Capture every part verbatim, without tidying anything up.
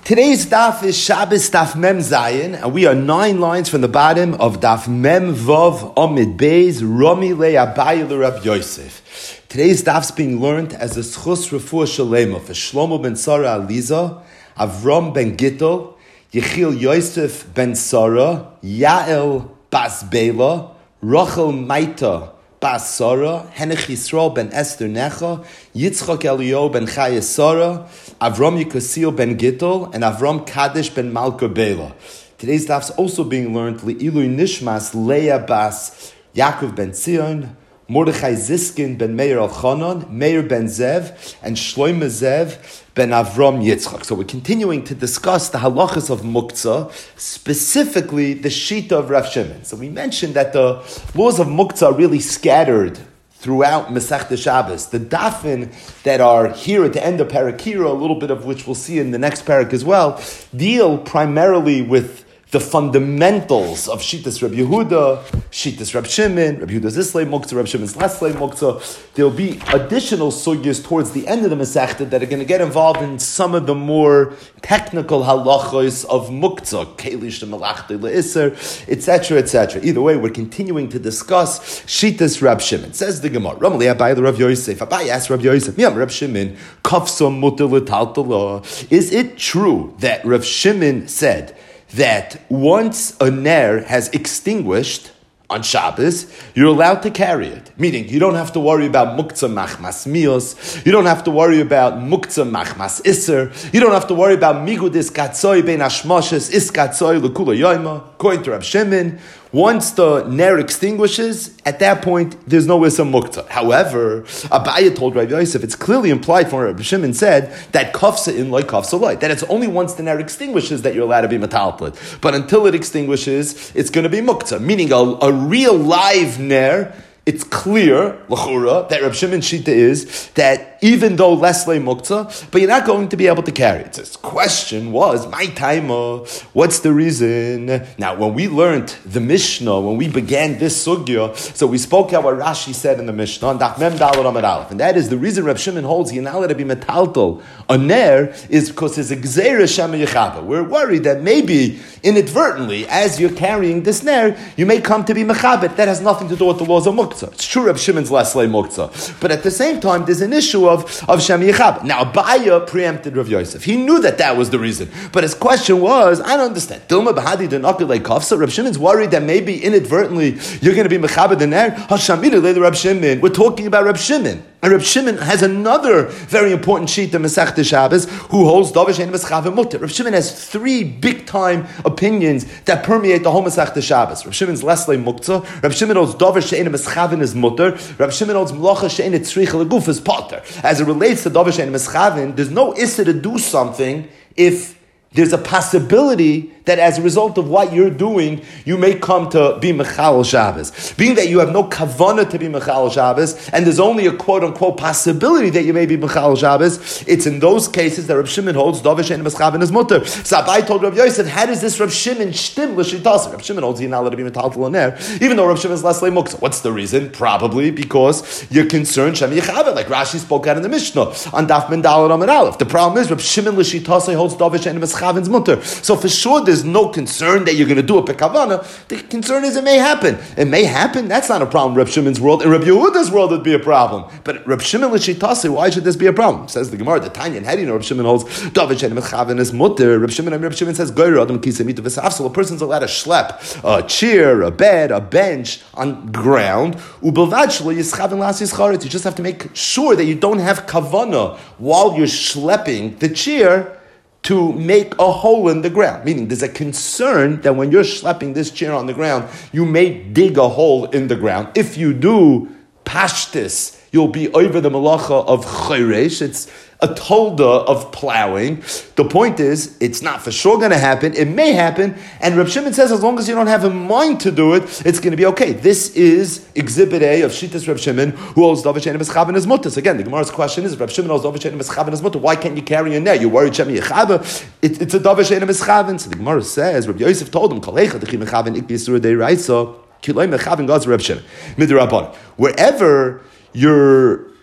Today's daf is Shabbos daf Mem Zayin, and we are nine lines from the bottom of daf Mem Vav Amid Beis Rami Le Abaye Le Rab Yosef. Today's daf's being learned as a schus refuah shalema for Shlomo ben Sarah Aliza, Avram ben Gittel, Yechiel Yosef ben Sarah, Yael bas Bela, Rachel Maita bas Sarah, Henech Yisrael ben Esther Necha, Yitzchak Elio ben Chaya Sarah, Avram Yikosil ben Gittel, and Avram Kadesh ben Malka Bela. Today's daf is also being learned Le'ilu Nishmas Leah bas Yaakov ben Zion, Mordechai Ziskin ben Meir Elchanan, Meir ben Zev, and Shloime Zev ben Avram Yitzchak. So we're continuing to discuss the halachas of muktzah, specifically the shita of Rav Shimon. So we mentioned that the laws of muktzah are really scattered throughout Masechta Shabbos. The dafin that are here at the end of Parakira, a little bit of which we'll see in the next parak as well, deal primarily with the fundamentals of Shittas Rabbi Yehuda, Shittas Rabbi Shimon, Rabbi Yehuda's Islay Muktzah, Rabbi Shimon's Leslay Muktzah. There'll be additional sugyas towards the end of the Masechta that are going to get involved in some of the more technical halachos of Muktzah, Kelish the Malachte Le'Isser, et cetera, et cetera. Either way, we're continuing to discuss Shittas Rabbi Shimon. Says the Gemara, Ramali Abaye Rav Yosef. Abaye asked Rav Yosef, Miyam Rav Shimon, Kafsa Mutter L'Taltala. Is it true that Rav Shimon said that once a ner has extinguished on Shabbos, you're allowed to carry it? Meaning, you don't have to worry about muktzah machmas mios, you don't have to worry about muktzah machmas iser, you don't have to worry about migudis katzoi ben ashmoshes is katzoi lekula yoima. According to Rab Shimon, once the ner extinguishes, at that point, there's no isser muktzah. However, Abaye told Rav Yosef, it's clearly implied from what Rab Shimon said, that kafsa in like kafsa loy, that it's only once the ner extinguishes that you're allowed to be metalplit. But until it extinguishes, it's going to be muktzah, meaning a, a real live ner. It's clear, l'chura, that Rab Shimon's shita is that even though leslay muktzah, but you're not going to be able to carry it. So his question was, my timer, what's the reason? Now, when we learned the Mishnah, when we began this sugya, so we spoke out what Rashi said in the Mishnah, on Daf Mem Daled Amud Aleph, and that is the reason Rab Shimon holds you're not allowed to be metaltal a ner is because there's a gzeira shema yechaba. We're worried that maybe inadvertently, as you're carrying this ner, you may come to be mechabit. That has nothing to do with the laws of muktzah. It's true, Rab Shimon's leslay muktzah, but at the same time, there's an issue of of shema yechaba. Now, Abaye preempted Rav Yosef. He knew that that was the reason, but his question was, I don't understand. Dilma b'hadi denakilei kafsa. Rab Shimon's worried that maybe inadvertently you're going to be mechabit the ner. Hashamira le Rab Shimon. We're talking about Rab Shimon. And Rab Shimon has another very important sheet in Masechta Shabbos who holds Davish and Meschave Mutter. Rab Shimon has three big-time opinions that permeate the whole Masechta Shabbos. Rab Shimon's Leslay Muktzah, Rab Shimon holds Davish and Meschave is Mutter, Rab Shimon holds Melacha Shein Tzricha Leguf is Potter. As it relates to Davish and Meschave, there's no issa to do something if there's a possibility that as a result of what you're doing, you may come to be Mechal Shabbos. Being that you have no kavanah to be Mechal Shabbos, and there's only a quote-unquote possibility that you may be Mechal Shabbos, it's in those cases that Rab Shimon holds Davish and Meschavin is mutter. So Abaye told Rav Yosef, how does this Rab Shimon shtim l'shitas? Rab Shimon holds you're not allowed to be metaltal ner, even though Rab Shimon is leslay muktzah. What's the reason? Probably because you're concerned Shem Yechavet, like Rashi spoke out in the Mishnah on Daf Men Daled Amud Aleph. The problem is Rab Shimon l'shitas holds Davish and Meschavin's mutter. So for sure, there's no concern that you're going to do a pekavana. The concern is it may happen. It may happen. That's not a problem in Reb Shimon's world. In Reb Yehuda's world, it'd be a problem. But Reb Shimon l'shitase, why should this be a problem? Says the Gemara, the Tanya, and how do you know Reb Shimon holds Davish and Mechaven is mutter? Reb Shimon and Reb Shimon says Goyra Adam Kisemitu v'Safsel. A person's allowed to schlep a chair, a bed, a bench on ground. Ubelvad shlo yischaven las yischaretz. You just have to make sure that you don't have kavana while you're schlepping the chair to make a hole in the ground. Meaning there's a concern that when you're schlepping this chair on the ground, you may dig a hole in the ground. If you do pashtis, you'll be over the malacha of chayresh. It's a tolda of plowing. The point is, it's not for sure going to happen. It may happen. And Reb Shimon says, as long as you don't have a mind to do it, it's going to be okay. This is Exhibit A of Shittas Reb Shimon, who holds Davish and Meschavin as mutas. Again, the Gemara's question is, Reb Shimon holds Davish and Meschavin as mutas. Why can't you carry a net? You're worried Shem Yechava. It, it's a Davish and Meschavin. So the Gemara says, Reb Yosef told him, Kalecha Dechi Mechavin Ik Yisur Dei Raisa Kiloi Mechavin God's Reb Shimon Midrabanan. Wherever you're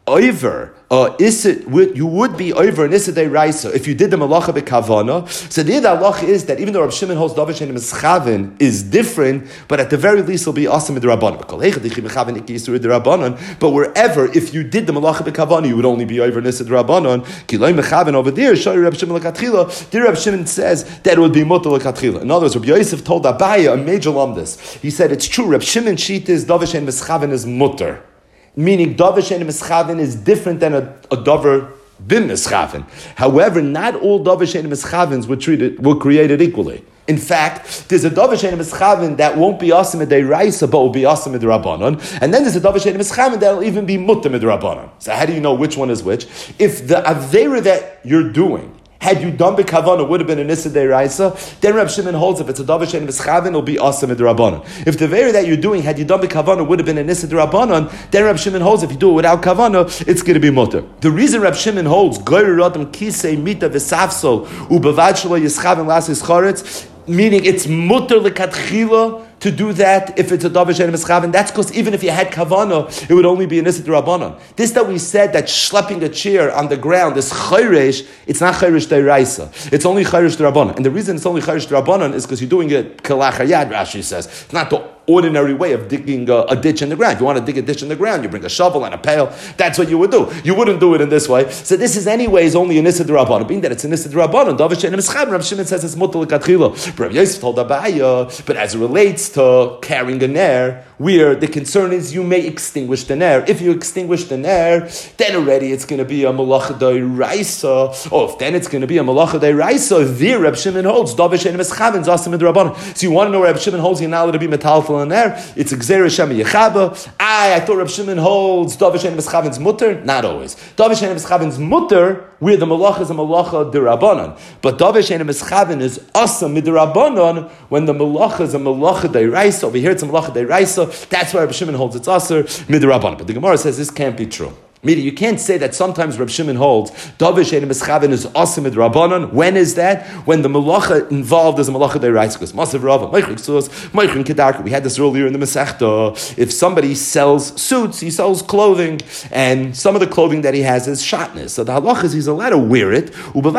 over. Uh, is it, you would be over an Issa Deiraisa if you did the Malacha B'Kavana. So the halacha is that even though Reb Shimon holds Davar Shein Mischaven is different, but at the very least it'll be Asim Midrabanan. But wherever, if you did the Malacha B'Kavana, you would only be over an Issa Deirabanan. Kiloi Mechaven over there, Shari Reb Shimon L'Katchila, there Reb Shimon says that it would be Mutter L'Katchila. In other words, Reb Yosef told Abaya, a major lumdus. He said it's true, Reb Shimon Shita is Davar Shein Mischaven is Mutter. Meaning, Davar Shein Mischaven is different than a, a Davar Bim Mischaven. However, not all Davar Shein Mischavens were treated, were created equally. In fact, there's a Davar Shein Mischaven that won't be Asim D'Oraisa, but will be Asim D'Rabbanan. And then there's a Davar Shein Mischaven that will even be Mutter D'Rabbanan. So how do you know which one is which? If the Avera that you're doing, had you done B'Kavana, would have been an Issa D'Oraisa, then Reb Shimon holds if it's a Davar Shein Mischaven, it'll be Asim D'Rabbanan. If the Avera that you're doing, had you done B'Kavana, would have been an Issa D'Rabbanan, then Reb Shimon holds if you do it without Kavana, it's going to be Mutter. The reason Reb Shimon holds Goyr Radam Kisei Mita V'Safsol U'Bavad Shelo Yischaven Lasis Choretz, meaning it's Mutter L'Katchila to do that if it's a Davar Shein Mischaven. That's because even if you had Kavana, it would only be an Issa D'Rabbanan. This that we said that schlepping a chair on the ground is Chayresh, it's not Chayresh D'Oraisa. It's only Chayresh D'Rabbanan. And the reason it's only Chayresh D'Rabbanan is because you're doing it Kalach Hayad, Rashi says. It's not the ordinary way of digging a, a ditch in the ground. If you want to dig a ditch in the ground, you bring a shovel and a pail. That's what you would do. You wouldn't do it in this way. So this is anyways only an Issa D'Rabbanan. Being that it's an Issa D'Rabbanan, Davar Shein Mischaven, Rav Shimon says it's Mutter L'Katchila. But Rav Yosef told Abaya, but as it relates to carrying a ner, where the concern is you may extinguish the ner. If you extinguish the ner, then already it's going to be a Malacha D'Oraisa. Oh, if then it's going to be a Malacha D'Oraisa, there Reb Shimon holds Davar Shein Mischaven, Zasim D'Rabbanan. So you want to know where Reb Shimon holds you're not allowed to be metalful in there? It's Gzeira Shem Yechaba. I, I thought Reb Shimon holds Davar Shein Mischaven's mutter. Not always. Davar Shein Mischaven's mutter, where the Malacha is a Malacha D'Rabbanan. But Davar Shein Mischaven is Asam D'Rabbanan when the Malacha is a Malacha D'Oraisa. Over here it's a Malacha D'Oraisa. That's why Reb Shimon holds it's Aser Midrabbanan. But the Gemara says this can't be true. Meaning, you can't say that sometimes Reb Shimon holds Davar Shein Mischaven is Aser Midrabbanan. When is that? When the Malacha involved is a Malacha D'Oraisa. Because Masav Rava, Meichrik Sus, Meichrin Kedarka. We had this earlier in the Masechta. If somebody sells suits, he sells clothing, and some of the clothing that he has is shatnez. So the halacha is he's allowed to wear it.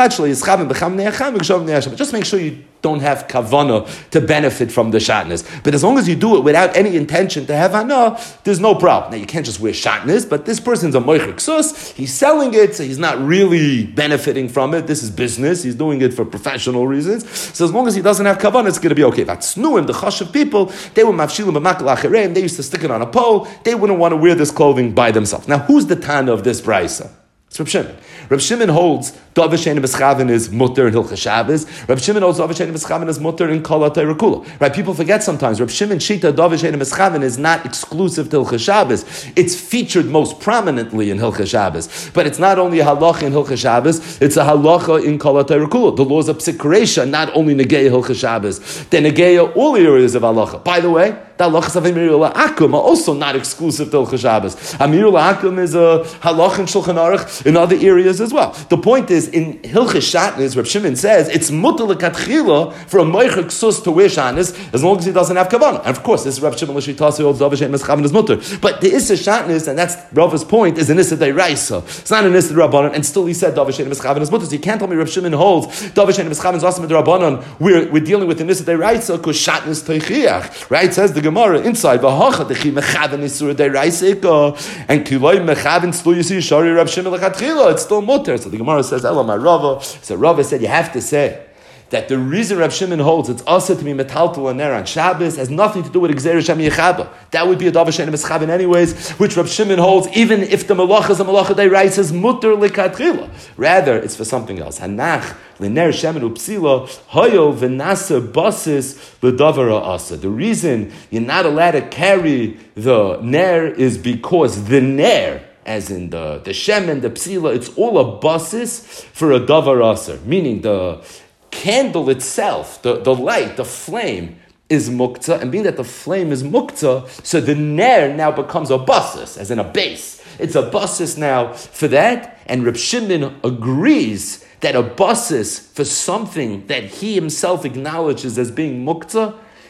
But just make sure you don't have kavana to benefit from the shatnez. But as long as you do it without any intention to have hana, there's no problem. Now you can't just wear shatnez, but this person's a moichik sus, he's selling it, so he's not really benefiting from it. This is business, he's doing it for professional reasons. So as long as he doesn't have kavana, it's going to be okay. That's nuim, the chashav people, they were mafshilim b'makal acherem, they used to stick it on a pole, they wouldn't want to wear this clothing by themselves. Now who's the Tana of this brisa? It's Reb Shimon. Reb Shimon holds Davar Shein Mischaven is mutter in Hilchos Shabbos. Reb Shimon holds Davar Shein Mischaven is mutter in Kol HaTorah Kula. Right? People forget sometimes. Reb Shimon Shita Davar Shein Mischaven is not exclusive to Hilchos Shabbos. It's featured most prominently in Hilchos Shabbos. But it's not only a halacha in Hilchos Shabbos, it's a halacha in Kol HaTorah Kula. The laws of Psikresha not only negay Hilchos Shabbos, they negay all areas of halacha. By the way, the halachas of Amir La'akum are also not exclusive to Hilchos Shabbos. Amir La'akum is a halacha in Shulchan Aruch in other areas as well. The point is, in Hilchos Shatnez, Reb Shimon says, it's mutter l'katchila for a moichik sus to wear shatnez as long as he doesn't have kavanah. And of course, this is Reb Shimon l'shitasi holds Davar Shein Mischaven is mutter. But the Issa Shatnez, and that's Rava's point, is an Issa D'Oraisa. It's not an Issa D'Rabbanan, and still he said Davar Shein Mischaven is mutter. So you can't tell me Reb Shimon holds Davar Shein Mischaven is Asim D'Rabbanan. We're, we're dealing with an Issa D'Oraisa because Shatnez teichiach. Right? Says the Gemara inside, v'hacha dechi mechaven Issa D'Oraisa and kiloi mechaven still you see Shari Reb Shimon l'katchila. It's still mutter. So the Gemara says, Ela my Rava. So Rava said, you have to say that the reason Reb Shimon holds it's also to be metaltal and ner on Shabbos has nothing to do with Gzeira Shem Yechaba. That would be a Davar Shein Mischaven anyways, which Reb Shimon holds even if the malacha is a malacha d'oraisa is mutter l'katchila. Rather, it's for something else. Hanach l'ner shemen upsila hoyol v'nasa basis l'davar asa. The reason you're not allowed to carry the ner is because the ner, as in the, the shemen, the psila, it's all a basis for a davar aser. Meaning the candle itself, the, the light, the flame, is muktzah, and being that the flame is muktzah, so the ner now becomes a basis, as in a base. It's a basis now for that, and Reb Shimon agrees that a basis for something that he himself acknowledges as being muktzah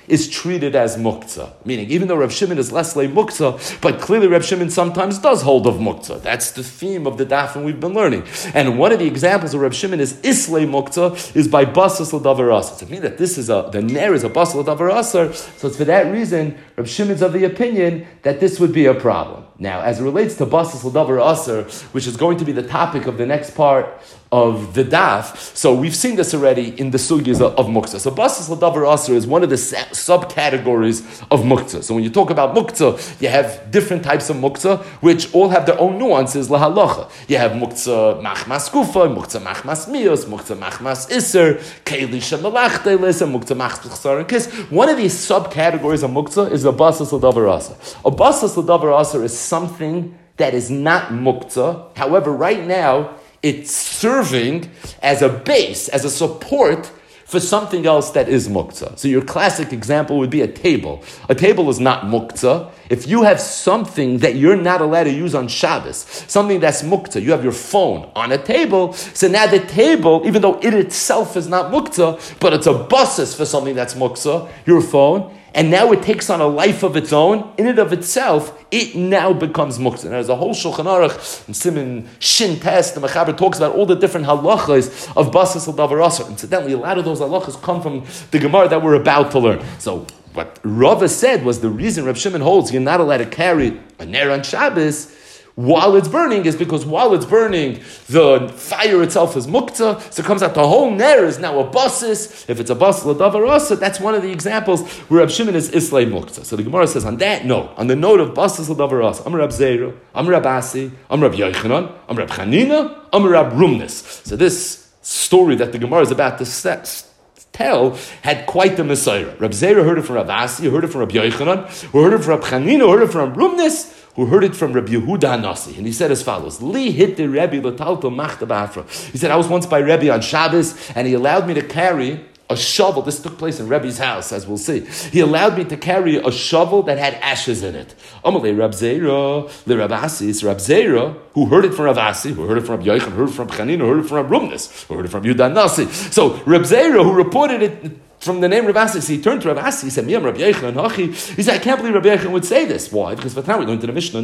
is treated as muktzah. Meaning, even though Reb Shimon is less lay muktzah, but clearly Reb Shimon sometimes does hold of muktzah. That's the theme of the daf and we've been learning. And one of the examples of Reb Shimon is islay muktzah is by basas l'davar aser. So it means that this is a, the ner is a basas l'davar aser. So it's for that reason, Reb Shimon's of the opinion that this would be a problem. Now, as it relates to basas l'davar aser, which is going to be the topic of the next part of the daf, so we've seen this already in the sugyas of, of muktzah. So basas l'davar aser is one of the sa- subcategories of muktzah. So when you talk about muktzah, you have different types of muktzah, which all have their own nuances lahalacha. You have muktzah machmas kufa, muktzah machmas mios, muktzah machmas iser, keili shemalach delis, and muktzah machmas chsar and kiss. One of these subcategories of muktzah is a basas l'davar aser. A basas l'davar aser is something that is not muktzah. However, right now, it's serving as a base, as a support for something else that is muktzah. So your classic example would be a table. A table is not muktzah. If you have something that you're not allowed to use on Shabbos, something that's muktzah, you have your phone on a table, so now the table, even though it itself is not muktzah, but it's a basis for something that's muktzah, your phone, and now it takes on a life of its own. In and of itself, it now becomes muktzah. And there's a whole Shulchan Aruch, and Siman Shin Test, the Mechaber talks about all the different halachas of basas l'davar aser. Incidentally, a lot of those halachas come from the Gemara that we're about to learn. So what Rava said was the reason Reb Shimon holds you're not allowed to carry a ner on Shabbos while it's burning is because while it's burning, the fire itself is muktzah, so it comes out the whole ner is now a basis. If it's a basis l'davar aser, that's one of the examples where Reb Shimon is islay muktzah. So the Gemara says on that note, on the note of basis l'davar aser, I'm Reb Zera, I'm Reb Asi, I'm Reb Yochanan, I'm Reb Chanina, I'm Reb Rumnis. So this story that the Gemara is about to set, tell had quite the Messiah. Reb Zera heard it from Reb Asi, heard it from Reb Yochanan, who heard it from Reb Chanina, who heard it from Reb Rumnis, who heard it from Rabbi Yehuda Hanasi, and he said as follows: Li hit the Rebbe l'talto machta ba'afra. He said, I was once by Rebbe on Shabbos, and he allowed me to carry a shovel. This took place in Rebbe's house, as we'll see. He allowed me to carry a shovel that had ashes in it. Amalei Rab Zera, le Rab Asi, it's Rab Zera, who heard it from Rab Asi, who heard it from Rab Yochanan, who heard it from Chanina, who heard it from Rab Rumnis, who heard it from Yehuda Hanasi. So Rab Zera, who reported it from the name Rav Asi, so he turned to Rav Asi, he said, Miyam Rav Yochanan Hachi. He said, I can't believe Rav Yochanan would say this. Why? Because for now we learned in the Mishnah,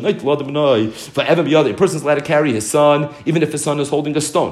a person's allowed to carry his son, even if his son is holding a stone.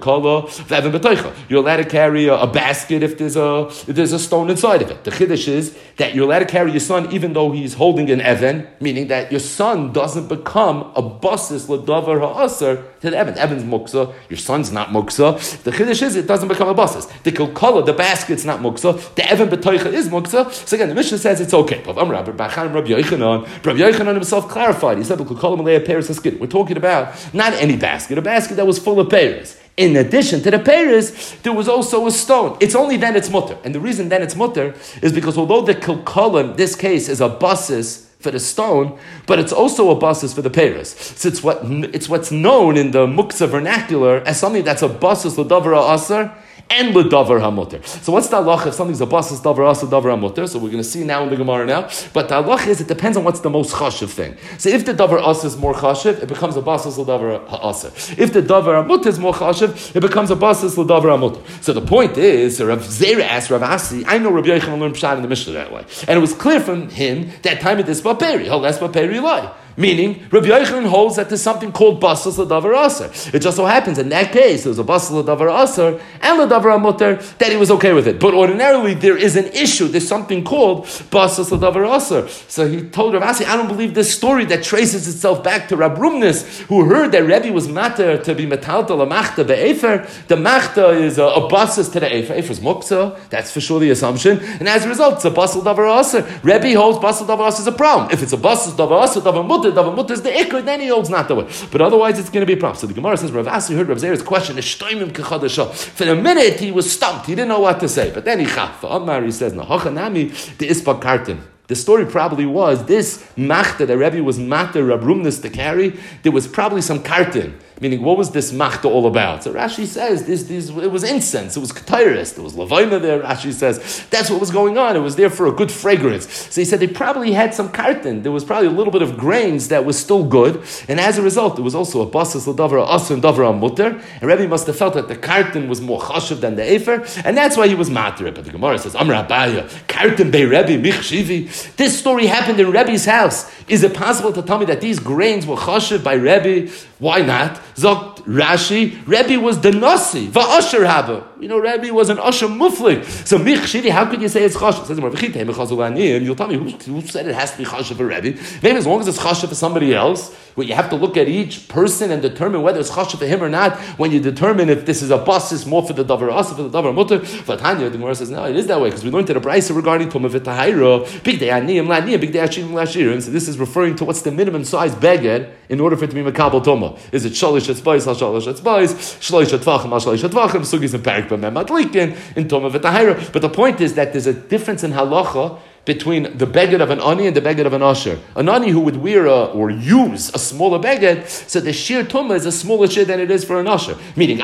You're allowed to carry a, a basket if there's a if there's a stone inside of it. The Chiddush is that you're allowed to carry your son even though he's holding an Evan, meaning that your son doesn't become a basis l'davar ha'aser to the Evan. Evan's muksa, your son's not muksa. The Chiddush is it doesn't become a basis. The kilkala, the basket's not muksa. The Evan b'toicha is muksa. So again, the Mishnah says it's okay. Rabbi Yochanan himself clarified. He said, we're talking about not any basket, a basket that was full of pears. In addition to the pears, there was also a stone. It's only then it's mutter. And the reason then it's mutter is because although the kilkala in this case is a basis for the stone, but it's also a basis for the pears. So it's what it's what's known in the muksa vernacular as something that's a basis l'davar ha'aser and l'davar hamuter. So what's the halacha if something's a basis davar aser davar hamuter? So we're going to see now in the Gemara now. But the halacha is it depends on what's the most chashiv thing. So if the davar aser is more chashiv, it becomes a basis l'davar ha'aser. If the davar hamuter is more chashiv, it becomes a basis l'davar hamuter. So the point is, Rav Zera asked Rav Asi, I know Rabbi Yochanan learned pshat in the Mishnah that way, and it was clear from him that time it is baperi. How less baperi lie. Meaning, Rabbi Yochanan holds that there's something called basas l'davar aser. It just so happens in that case, there was a basas l'davar aser and l'davar hamuter that he was okay with it. But ordinarily, there is an issue. There's something called basas l'davar aser. So he told Rav Asi, I don't believe this story that traces itself back to Rab Rumnis, who heard that Rebbe was matter to be metalta l'machta be'efer. The machta is a, a basas to the efer. Efer is muksa. That's for sure the assumption. And as a result, it's a basas l'davar aser. Rebbe holds basas l'davar aser is a problem. If it's a basas l'davar aser, davar muter, davar muter is the ikr, then he holds not the way. But otherwise, it's going to be a problem. So the Gemara says, Rav Asi heard Rav Zera's question. For a minute, he was stumped. He didn't know what to say. But then he chaf. Amar, he says, Nahachanami, the ispa kartin. The story probably was this machta that Rebbe was matter Rab Rumnis to carry. There was probably some kartin Meaning, what was this machta all about? So Rashi says this, this it was incense, it was ketairis, there was lavaina there. Rashi says that's what was going on. It was there for a good fragrance. So he said they probably had some karton. There was probably a little bit of grains that was still good, and as a result, there was also a basas l'davar asun davar mutter. And Rebbe must have felt that the karton was more chashuv than the efer, and that's why he was matir. But the Gemara says, Amar Abaya, karton bei Rebbe michshivi. This story happened in Rebbe's house. Is it possible to tell me that these grains were chashuv by Rebbe? Why not? Zogt Rashi, Rebbe was the nasi, va'asher haba. You know, Rebbe was an usher muflik. So michshivi, how could you say it's chashuv? Says you'll tell me who, who said it has to be chashuv for Rebbe. Maybe as long as it's chashuv for somebody else, well, you have to look at each person and determine whether it's chashuv for him or not. When you determine if this is a basis more for the davar asa, for the davar mutter. But Tanya, the Gemara says, no, it is that way because we learned at a brayso regarding tumah v'tahayro, big day aniyim la'niyim, big day ashirim la'ashirim. So this is referring to what's the minimum size beged in order for it to be makabel tumah. Is it shalish etzbais, al shalish etzbais, shalish etvachim, al shalish etvachim, sugis and parik b'mem adlikin in tumah v'tahayro. But the point is that there's a difference in halacha between the beged of an ani and the beged of an usher. An ani who would wear a, or use a smaller beged, so the shir tumah is a smaller shir than it is for an usher. Meaning,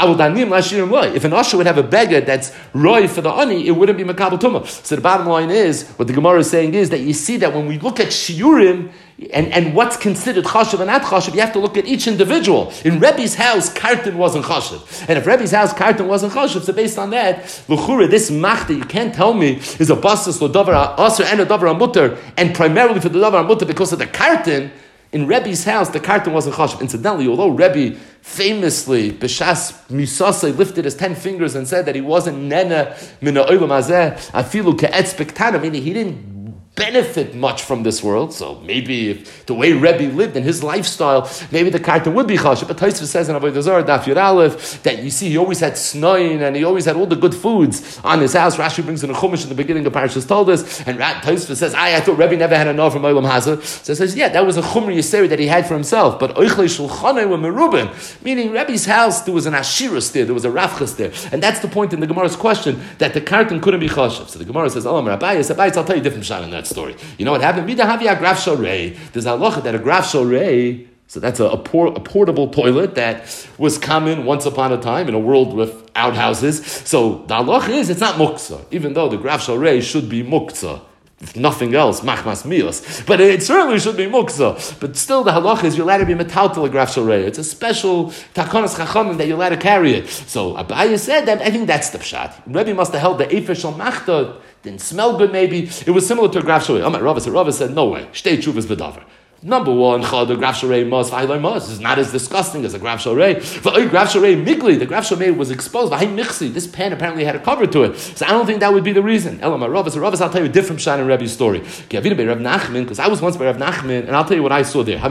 if an usher would have a beged that's roy for the ani, it wouldn't be makabel tumah. So the bottom line is, what the Gemara is saying is that you see that when we look at shiurim, And, and what's considered chashuv and not chashuv, you have to look at each individual. In Rebbe's house, karton wasn't chashuv. And if Rebbe's house, karton wasn't chashuv, so based on that, l'chura, this machta, you can't tell me, is a basis l'davar aser and a davar mutter, and primarily for the davar mutter because of the karton. In Rebbe's house, the karton wasn't chashuv. Incidentally, although Rebbe famously, b'shas misasei, lifted his ten fingers and said that he wasn't nena mina olam hazeh, afilu ke'etz bektana, meaning he didn't benefit much from this world. So maybe if the way Rebbe lived in his lifestyle, maybe the karton would be chashuv. But Tosfos says in Avodah Zarah, Daf Yud Aleph, that you see he always had snoin and he always had all the good foods on his house. Rashi brings in a chumash in the beginning of Parashas Toldos, and Tosfos says, I, I thought Rebbe never had enough from Olam Hazeh. So he says, yeah, that was a chumri yiseri that he had for himself. But oichlei shulchanei were merubim, meaning Rebbe's house, there was an ashirus there, there was a rafchas there. And that's the point in the Gemara's question, that the karton couldn't be chashuv. So the Gemara says, Olam Rabbayis, Rabbayis, I'll tell you a different shot in that story. You know what happened? Mida havia graf shorei. There's a halacha that a graf shorei, so that's a, a, por, a portable toilet that was common once upon a time in a world with outhouses. So the halacha is it's not muktzah, even though the graf shorei should be muktzah. If nothing else, machmas mios. But it certainly should be muktzah. But still, the halacha is you're allowed to be metaltal a graf shorei. It's a special takonas chachamim that you're allowed to carry it. So Abaya said that I think that's the pshat. Rebbe must have held the efer shel machta. Didn't smell good, maybe. It was similar to a graf shorei. Amar Rava said, Rava said, no way. Shtei tshuvas b'davar. Number one, the graf shorei mas v'hayloi mas is not as disgusting as a graf shorei. V'oy graf shorei migli, the graf shorei was exposed. V'hay michsi, this pan apparently had a cover to it. So I don't think that would be the reason. Elamar Rava said, Rava, I'll tell you a different shot in Rebbe's story. Because I was once by Rav Nachman, and I'll tell you what I saw there.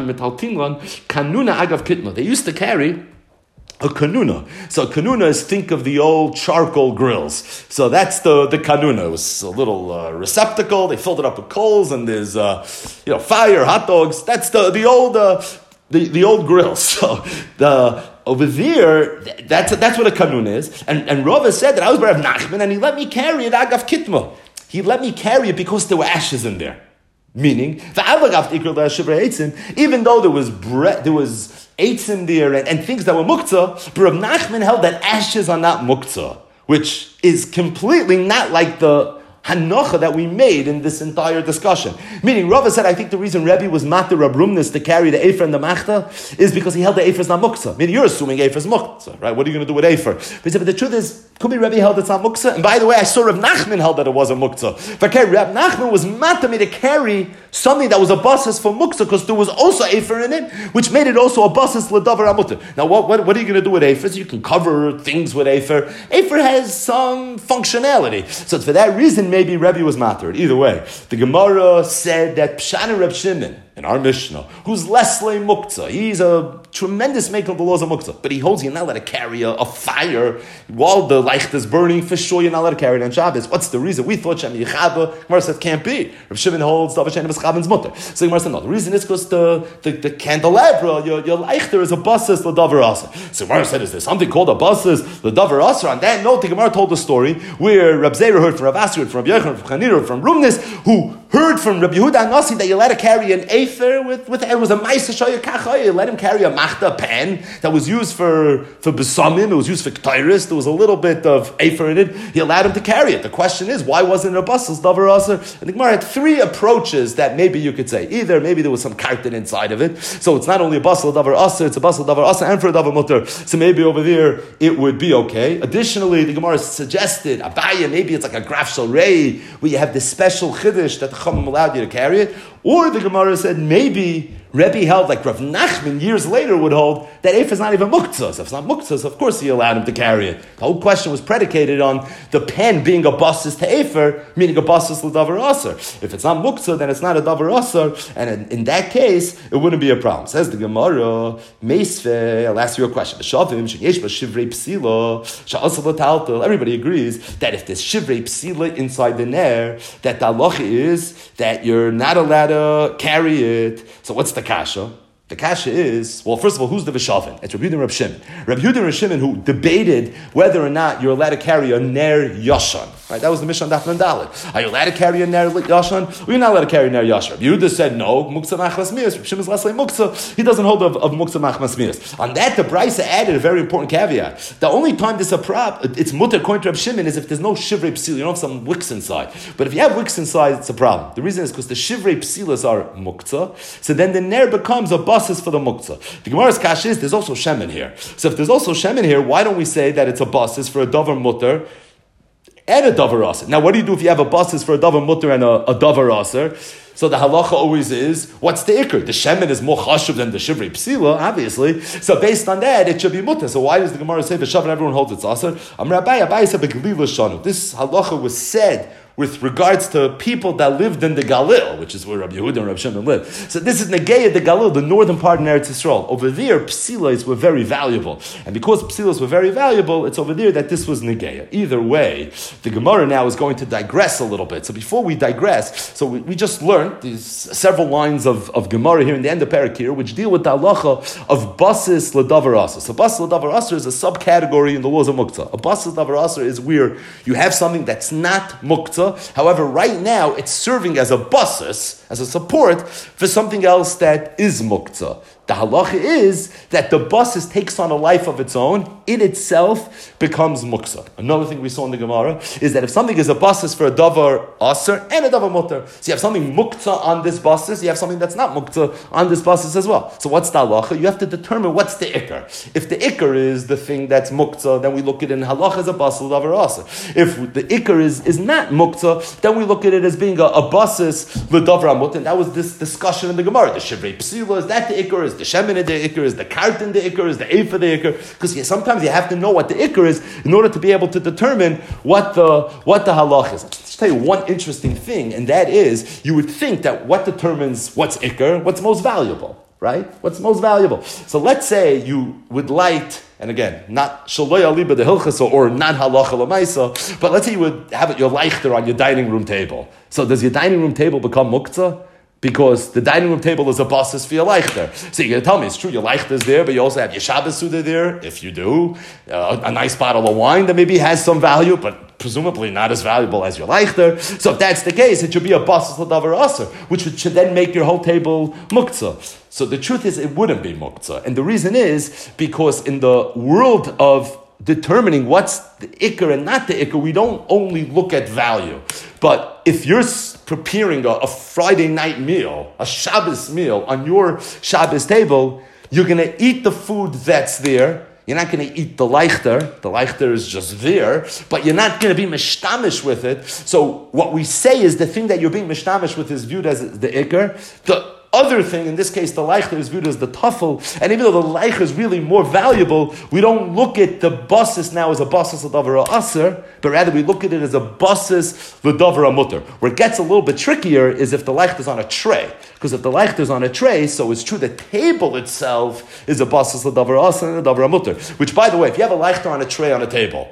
Kanuna agav kitma. They used to carry a kanuna. So a kanuna is, think of the old charcoal grills. So that's the, the kanuna. It was a little uh, receptacle. They filled it up with coals, and there's uh, you know fire, hot dogs. That's the the old uh, the the old grill. So the over there, that's that's what a kanuna is. And and Rava said that I was by Rav Nachman, and he let me carry it agav kitma. He let me carry it because there were ashes in there. Meaning, even though there was bread, there was eitzim there and, and things that were muktzah, but Rav Nachman held that ashes are not muktzah, which is completely not like the hanocha that we made in this entire discussion. Meaning, Rava said, I think the reason Rebbe was matir Rab Rumnis to carry the efer and the machta is because he held the efer is not muktzah. Meaning, you're assuming efer is muktzah, right? What are you going to do with efer? But he said, but the truth is, could be Rebbe held it's not muktzah. And by the way, I saw Rav Nachman held that it wasn't muktzah. But Rav Nachman was matir me to carry something that was a basis for muktzah because there was also efer in it, which made it also a basis l'davar amutter. Now, what, what, what are you going to do with efer? So you can cover things with efer. Efer has some functionality. So for that reason, maybe Rebbe was matir. Either way, the Gemara said that Pshan Reb Shimon in our Mishnah, who's Leslie Muktzah, he's a tremendous maker of the laws of Muktzah, but he holds you're not allowed to carry a, a fire while the leicht is burning. For sure, you're not allowed to carry it on Shabbos. What's the reason? We thought Shem Yechava. Gemara said can't be. Reb Shimon holds Davar Shein V'Schaven's mutter. So Gemara said no. The reason is because the, the the candelabra, your your leichter is a basis l'davar aser. So Gemara said, is there something called a basis l'davar aser? On that note, the Gemara told the story where Reb Zera heard from Reb Asir, from Reb Yochanan, from Chanira, from Rumnis, who heard from Reb Yehuda Nasi that you're allowed to carry an Efer with, with, it was a Maisa Shoya Kachaya. Let him carry a Machta pan that was used for, for Besamim, it was used for Ketairis, there was a little bit of Efer in it. He allowed him to carry it. The question is, why wasn't it a Basas Davar Aser? And the Gemara had three approaches that maybe you could say. Either maybe there was some karton inside of it, so it's not only a Basal Davar Aser, it's a Basal Davar Aser and for a Davar Mutter. So maybe over there it would be okay. Additionally, the Gemara suggested, Abaya, maybe it's like a Graf Shal Rei, where you have this special Chiddush that the Chachamim allowed you to carry it. Or the Gemara said maybe Rebbe held, like Rav Nachman years later would hold, that if it's not even muktzah. So if it's not muktzah, so of course he allowed him to carry it. The whole question was predicated on the pen being a basis to efer, meaning a basis l'davar aser. If it's not muktzah, then it's not a davar aser, and in, in that case, it wouldn't be a problem. Says the Gemara, Meisve, I'll ask you a question. Everybody agrees that if there's shivrei psila inside the ner, that the halacha is that you're not allowed to carry it. So what's the kasha? The kasha is, well, first of all, who's the Vishavin? It's Rabbi Yehuda and Rabbi Shimon. Rabbi Yehuda and Rabbi Shimon who debated whether or not you're allowed to carry a ner yashan. Right? That was the Mishnah Daf Dalet. Are you allowed to carry a ner yashan? Or you're not allowed to carry a ner yashan. Rabbi Yehuda said no, muktzah machmas miyas. Rabbi Shimon is less like muktzah. He doesn't hold of, of muktzah machmas miyas. On that, the Brisa added a very important caveat. The only time this is a prop, it's mutter according to Rabbi Shimon, is if there's no shivrei psil, you don't have some wicks inside. But if you have wicks inside, it's a problem. The reason is because the shivrei psilas are muktzah, so then the ner becomes a basis for the muktzah. The Gemara's kash is, there's also shemen here. So if there's also shemen here, why don't we say that it's a basis for a davar mutter and a davar aser? Now, what do you do if you have a basis for a davar mutter and a, a davar aser? So the halacha always is, what's the ikr? The shemen is more chashuv than the shivrei psila, obviously. So based on that, it should be mutter. So why does the Gemara say the shav and everyone holds its aser? Am Rabbi Abai said beglila shanu. This halacha was said with regards to people that lived in the Galil, which is where Rabbi Yehuda and Rabbi Shimon lived. So this is Negeya, the Galil, the northern part of Eretz Yisrael. Over there, psilas were very valuable. And because psilas were very valuable, it's over there that this was Negeya. Either way, the Gemara now is going to digress a little bit. So before we digress, so we, we just learned these several lines of, of Gemara here in the end of Parak here, which deal with the halacha of basis l'davar aser. So basis l'davar aser is a subcategory in the laws of muktzah. A basis l'davar aser is where you have something that's not muktzah. However, right now it's serving as a basis, as a support for something else that is muktzah. The halacha is that the basis takes on a life of its own, in itself becomes muktzah. Another thing we saw in the Gemara is that if something is a basis for a davar aser and a davar mutter, so you have something muktzah on this basis, you have something that's not muktzah on this basis as well. So what's the halacha? You have to determine what's the ikar. If the ikar is the thing that's muktzah, then we look at it in halacha as a basis davar aser. If the ikar is, is not muktzah, then we look at it as being a, a basis l'davar mutter. And that was this discussion in the Gemara. The shivrei psila, is that the ikar? Is the shemen the ikar? Is the karton the ikar? Is the efa the ikar? Because yeah, sometimes you have to know what the ikar is in order to be able to determine what the what the halach is. Let's tell you one interesting thing, and that is, you would think that what determines what's ikar, what's most valuable, right? What's most valuable? So let's say you would light, and again, not shaloi aliba the hilchas or not halacha lamaisa, but let's say you would have it, your leichter on your dining room table. So does your dining room table become muktzah? Because the dining room table is a basis for your leichter. So you're going to tell me, it's true, your leichter is there, but you also have your Shabbos Suda there, if you do. Uh, a nice bottle of wine that maybe has some value, but presumably not as valuable as your leichter. So if that's the case, it should be a basis l'davar aser, which should then make your whole table muktzah. So the truth is, it wouldn't be muktzah. And the reason is, because in the world of determining what's the ikar and not the ikar, we don't only look at value. But if you're preparing a, a Friday night meal, a Shabbos meal on your Shabbos table, you're going to eat the food that's there. You're not going to eat the leichter. The leichter is just there, but you're not going to be mishtamish with it. So what we say is the thing that you're being mishtamish with is viewed as the ikar. The other thing, in this case, the leichter is viewed as the tuffle, and even though the leichter is really more valuable, we don't look at the basis now as a basis l'davar aser, but rather we look at it as a basis l'davar mutter. Where it gets a little bit trickier is if the leichter is on a tray, because if the leichter is on a tray, so it's true the table itself is a basis l'davar aser and a davar mutter. Which, by the way, if you have a leichter on a tray on a table,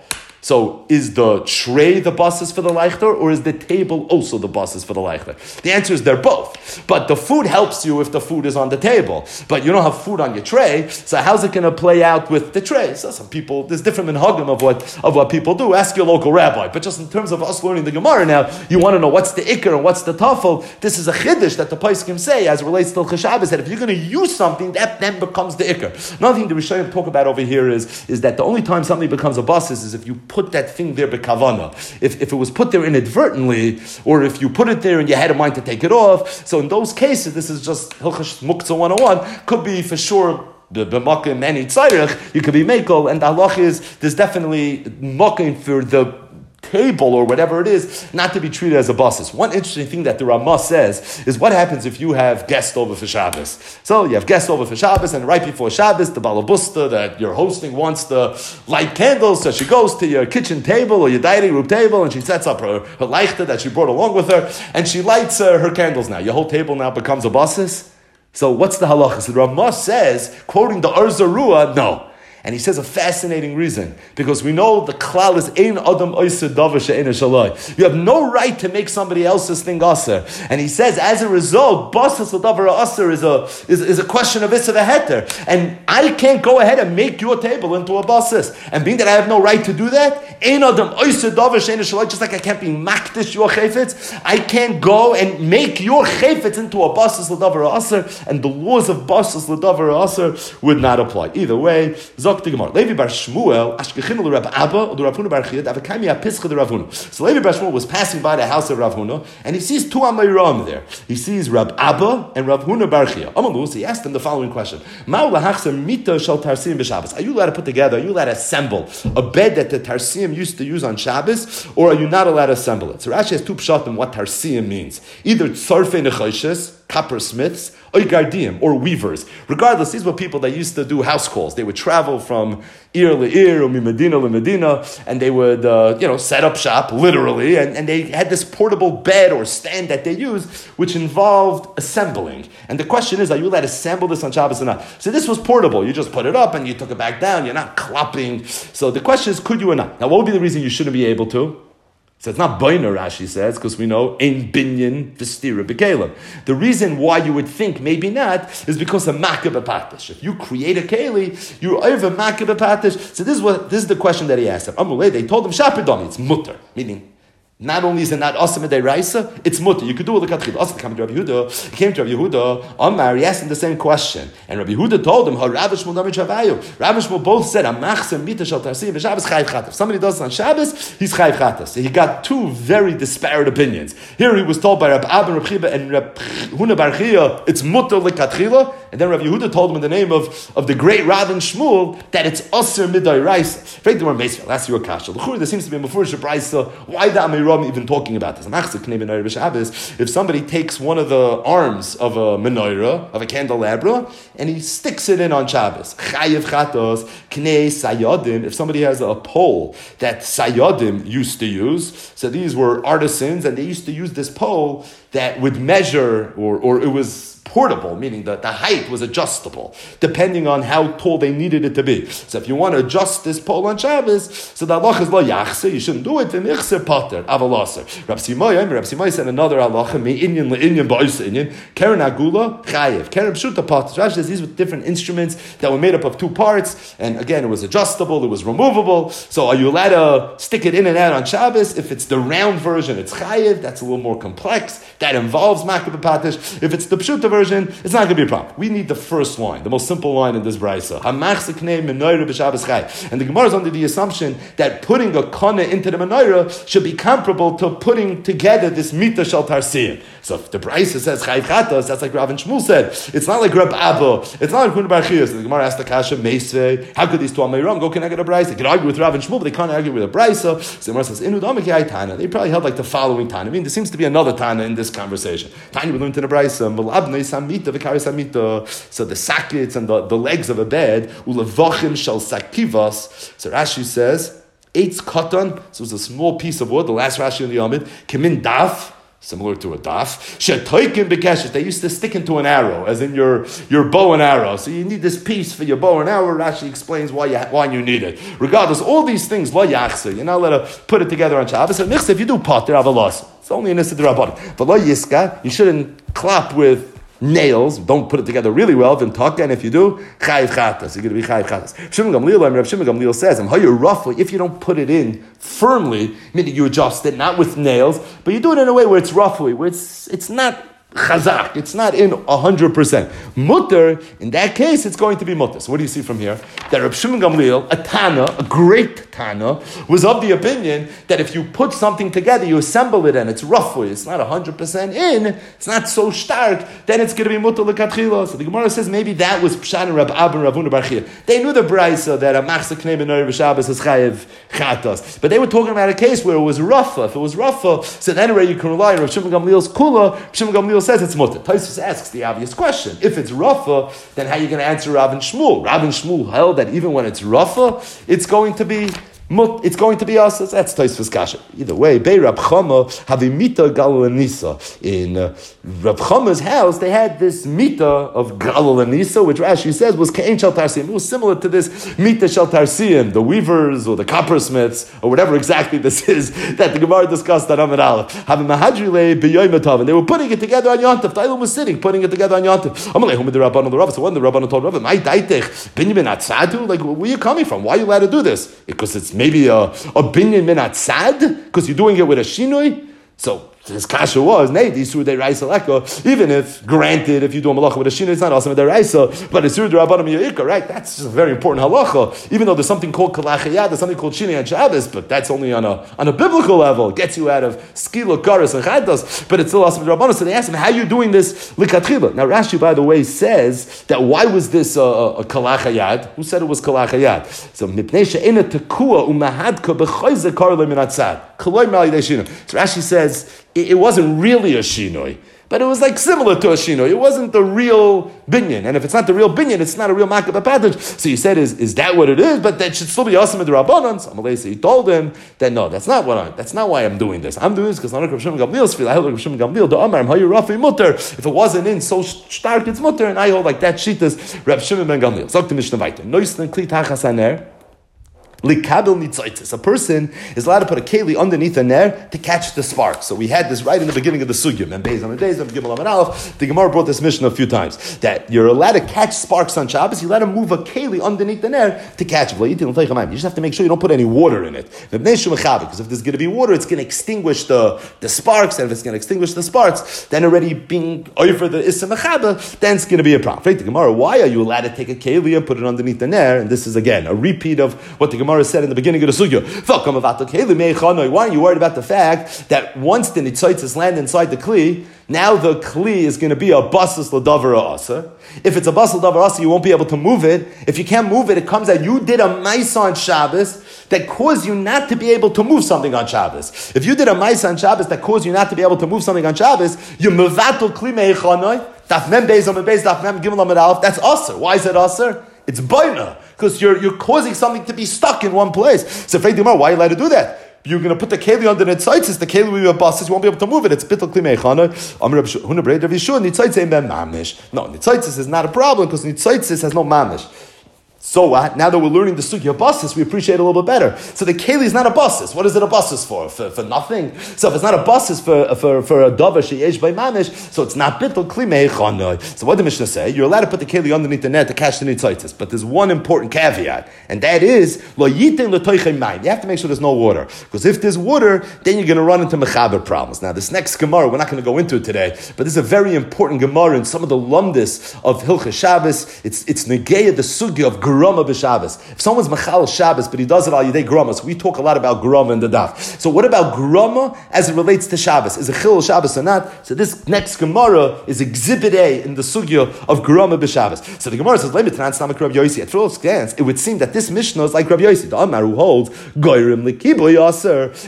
So is the tray the basis for the leichter, or is the table also the basis for the leichter? The answer is they're both. But the food helps you if the food is on the table. But you don't have food on your tray, so how's it going to play out with the tray? So some people, there's different minhagim of what of what people do. Ask your local rabbi. But just in terms of us learning the Gemara now, you want to know what's the ikar and what's the tafel. This is a chiddush that the poskim say as it relates to Hilchos Shabbos, that if you're going to use something, that then becomes the ikar. Another thing the Rishonim talk about over here is, is that the only time something becomes a basis is if you put that thing there bekavana. If, if it was put there inadvertently, or if you put it there and you had a mind to take it off. So in those cases, this is just Hilchos Muktzah one oh one, could be for sure b'makim any tzarech, you could be mekel, and the halach is, there's definitely makim for the table or whatever it is, not to be treated as a basis. One interesting thing that the Ramah says is what happens if you have guests over for Shabbos. So you have guests over for Shabbos, and right before Shabbos, the balabusta that you're hosting wants to light candles, so she goes to your kitchen table or your dining room table, and she sets up her, her leichter that she brought along with her, and she lights uh, her candles now. Your whole table now becomes a basis. So what's the halacha? So the Ramah says, quoting the Ar Zarua, no. And he says a fascinating reason, because we know the klal is ein adam oiseh davar she'ein shalai. You have no right to make somebody else's thing aser. And he says, as a result, basas davar aser is a is, is a question of issa v'heter. And I can't go ahead and make your table into a basas. And being that I have no right to do that, ein adam oiseh davar she'ein shalai. Just like I can't be makdish your chayfetz, I can't go and make your chayfetz into a basas davar aser. And the laws of basas davar aser would not apply. Either way, Levi bar Shmuel, Ashkechinu Rab Abba, or the Rav Huna bar Chia, Avakami Apischa the Rav Huna. So Levi bar Shmuel was passing by the house of Rav Huna, and he sees two Amayram there. He sees Rab Abba and Rav Huna bar Chia. Amalus, he asked him the following question: Ma'u lahachser mita shel tarsim b'Shabbos? Are you allowed to put together? Are you allowed to assemble a bed that the tarsim used to use on Shabbos, or are you not allowed to assemble it? So Rashi has two pshatim what tarsim means: either tzarfei nechoshes, coppersmiths, or gardiim, or weavers. Regardless, these were people that used to do house calls. They would travel from Ir le'ir, or Medina le'Medina, and they would, uh, you know, set up shop, literally, and, and they had this portable bed or stand that they used, which involved assembling. And the question is, are you allowed to assemble this on Shabbos or not? So this was portable. You just put it up and you took it back down. You're not clapping. So the question is, could you or not? Now, what would be the reason you shouldn't be able to? So it's not boiner, Rashi says, because we know ein binyan v'stira b'kelim. The reason why you would think maybe not is because of makah b'patish. If you create a keli, you're over makah b'patish. So this is what this is the question that he asked them. Amulei, they told him shapidami, it's mutter, meaning not only is it not asam deraisa, it's mutter. You could do it like Asam came to Rabbi Yehuda. He came to Rabbi Yehuda. Amar, he asked him the same question, and Rabbi Yehuda told him, "Ha Rav Shmuel Damid Shavayu." Rav Shmuel both said, "Amachsem mita shel tarsim b'Shabbos chayv chatas." If somebody does it on Shabbos, he's chayv chatas. So he got two very disparate opinions. Here he was told by Rabbi Abba and Rabbi Chiba and Rabbi Huna bar Chia, it's mutter lekatchila, and then Rabbi Yehuda told him in the name of, of the great Rav and Shmuel that it's aser midairaisa. Frank, the word Meisvel. I'll ask you a kasha. There seems to be a mefurish brayso. Why the Amir even talking about this? If somebody takes one of the arms of a menorah, of a candelabra, and he sticks it in on Shabbos, chayev chatos, knei sayadim, if somebody has a pole that sayadim used to use, so these were artisans, and they used to use this pole that would measure, or, or it was portable, meaning that the height was adjustable, depending on how tall they needed it to be. So if you want to adjust this pole on Shabbos, so the halach is lo yachse, you shouldn't do it, and ichse pater, avalaser. Rab Simai, Rab Simai said another halacha, me inyan le'inyan ba'isa inyan, keren agula, chayev, keren pshuta pater. Rashi says these were different instruments that were made up of two parts, and again, it was adjustable, it was removable, so are you allowed to stick it in and out on Shabbos? If it's the round version, it's chayev, that's a little more complex, that involves makah b'patish. If it's the pshuta version, it's not going to be a problem. We need the first line, the most simple line in this brayso. And the Gemara is under the assumption that putting a kana into the menorah should be comparable to putting together this mita shel tarsiyim. So if the brayso says chayv chatas, that's like Rav and Shmuel said. It's not like Rab Abba. It's not like Huna bar Chia. So the Gemara asked the kasha meisvei. How could these two amayram go connect a brayso? They could argue with Rav and Shmuel, but they can't argue with a brayso. So the Gemara says inu damiki ay tana. They probably held like the following tana. I mean, there seems to be another tana in this conversation. Tanya we learned in the brayso. So the sockets and the, the legs of a bed, ulevachim shel sakivas. So Rashi says, eitz katan, so it's a small piece of wood, the last Rashi in the Yomid, kemin daf, similar to a daf. Shetoikim bekeshet. They used to stick into an arrow, as in your, your bow and arrow. So you need this piece for your bow and arrow. Rashi explains why you why you need it. Regardless, all these things lo yachse. You're not allowed to put it together on Shabbos. And if you do potter, have a loss. It's only an issa d'rabbanan. But lo yiska, you shouldn't clap with nails. Don't put it together really well. Then talk, and if you do, chayiv chatas. You're going to be chayiv chatas. Shimon Gamliel, Rav Shimon Gamliel says, "How you roughly if you don't put it in firmly, meaning you adjust it, not with nails, but you do it in a way where it's roughly, where it's it's not chazak, it's not in a hundred percent. Mutter, in that case, it's going to be mutter. So what do you see from here? That Rav Shimon Gamliel, a Tana, a great Tana, was of the opinion that if you put something together, you assemble it and it's roughly, it's not a hundred percent in, it's not so stark, then it's going to be mutter l'katchila. So the Gemara says maybe that was Pshan and Rab Abba and Rav Huna bar Chia. They knew the brayso that a machzak knei b'noi b'Shabbos is chayiv chatas, but they were talking about a case where it was rougher. If it was rougher, so then anyway you can rely on Rav Shimon Gamliel's kula. Rav Shimon Gamliel says it's mutter. Tosfos asks the obvious question: if it's rougher, then how are you going to answer Rav and Shmuel? Rav and Shmuel held that even when it's rougher, it's going to be mut, it's going to be us. That's Tosfos kasha. Either way, Bei Rab Chama havimita galanisa. In uh, Rab Chama's house, they had this mita of galanisa, which Rashi says was kein shel tarsiim. It was similar to this mita shel tarsiim, the weavers or the coppersmiths or whatever exactly this is that the Gemara discussed on Amud Aleph. Havimahadrile b'yoyim and they were putting it together on Yontif. The Eilim was sitting, putting it together on Yontif. So when the Rabbanan told Rav, "My daitech binyamin atzadu," like where are you coming from? Why are you allowed to do this? Because it's maybe a, a binyan min atzad, because you're doing it with a shinoi. So his kasha was, nay, the Isur De'Raisa Leka, even if, granted, if you do a malacha with a shinoi, it's not awesome De'Raisa, but Isur De'Rabbanan Yo'ika, right? That's just a very important halacha. Even though there's something called kalachayad, there's something called shinoi and Shabbos, but that's only on a on a biblical level. It gets you out of skila, karas, and chadas, but it's still awesome De'Rabbanan. So they asked him, how are you doing this likatchila? Now Rashi, by the way, says that why was this a, a kalachayad? Who said it was kalachayad? So mipnei she'ena tekua umahadka b'choyze karle min atzad. Kaloi mali de'shinoi. So Rashi says, it wasn't really a shinoi, but it was like similar to a shinoi. It wasn't the real binyan. And if it's not the real binyan, it's not a real makabah package. So you said, is, is that what it is? But that should still be awesome in the Rabbanan. So Amalei said, he told him that no, that's not what I, that's not why I'm doing this. I'm doing this because I'm not Rav Shimon Gamliel's feel. I hold Rav Shimon Gamliel, the Amar, how you rafi mutter. If it wasn't in so stark, it's mutter. And I hold like that shittas Rav Shimon ben Gamliel. Zok to Mishnah weiter. Noisten kli tachas haner. A person is allowed to put a keli underneath a ner to catch the spark. So we had this right in the beginning of the sugya. And based on the days of Gimel Amud Aleph, the Gemara brought this mission a few times that you're allowed to catch sparks on Shabbos. You're allowed to move a keli underneath the ner to catch it. You just have to make sure you don't put any water in it. Because if there's going to be water, it's going to extinguish the, the sparks. And if it's going to extinguish the sparks, then already being over the issa mechaba, then it's going to be a problem. Right? The Gemara, why are you allowed to take a keli and put it underneath the ner? And this is again a repeat of what the Gemara said in the beginning of the sugya. Why are you worried about the fact that once the nitzotzes land inside the kli, now the kli is going to be a basis l'davar asa? If it's a basis l'davar asa, you won't be able to move it. If you can't move it, it comes out you did a ma'isa on Shabbos that caused you not to be able to move something on Shabbos. If you did a ma'isa on Shabbos that caused you not to be able to move something on Shabbos, you mevatel kli meichanoi. Daf mem beis amud beis daf mem gimel amud aleph. That's aser. Why is it aser? It's baina, because you're you're causing something to be stuck in one place. So, why are you allowed to do that? You're going to put the keli under the tzaitzis, the keli will be a basis, you won't be able to move it. It's bittul kli meichana. Amar Rav Huna bar Rav Yeshua, nitzotzis ain't ben mamish. No, nitzotzis is not a problem because nitzotzis has no mamish. So what? Now that we're learning the sugya basis, we appreciate it a little bit better. So the keli is not a basis. What is it a basis for? For, for nothing. So if it's not a basis for for for a davar sheyesh by mamish, so it's not bittul kli meichanoi. So what did the Mishnah say? You're allowed to put the keli underneath the net to catch the nitzotzis, but there's one important caveat, and that is lo yiten l'toichem mayim. You have to make sure there's no water, because if there's water, then you're going to run into mechaber problems. Now this next gemara, we're not going to go into it today, but this is a very important gemara in some of the lumdis of Hilchah Shabbos. It's it's negeya the sugya of Grama b'Shabbos. If someone's machal Shabbos, but he does it al yidei grama, so we talk a lot about grama in the daf. So what about grama as it relates to Shabbos? Is it chil Shabbos or not? So this next gemara is exhibit A in the sugya of grama b'Shabbos. So the gemara says, at first glance, it would seem that this mishnah is like Rabbi Yossi, the Amar who holds goyrim likiboy aser, that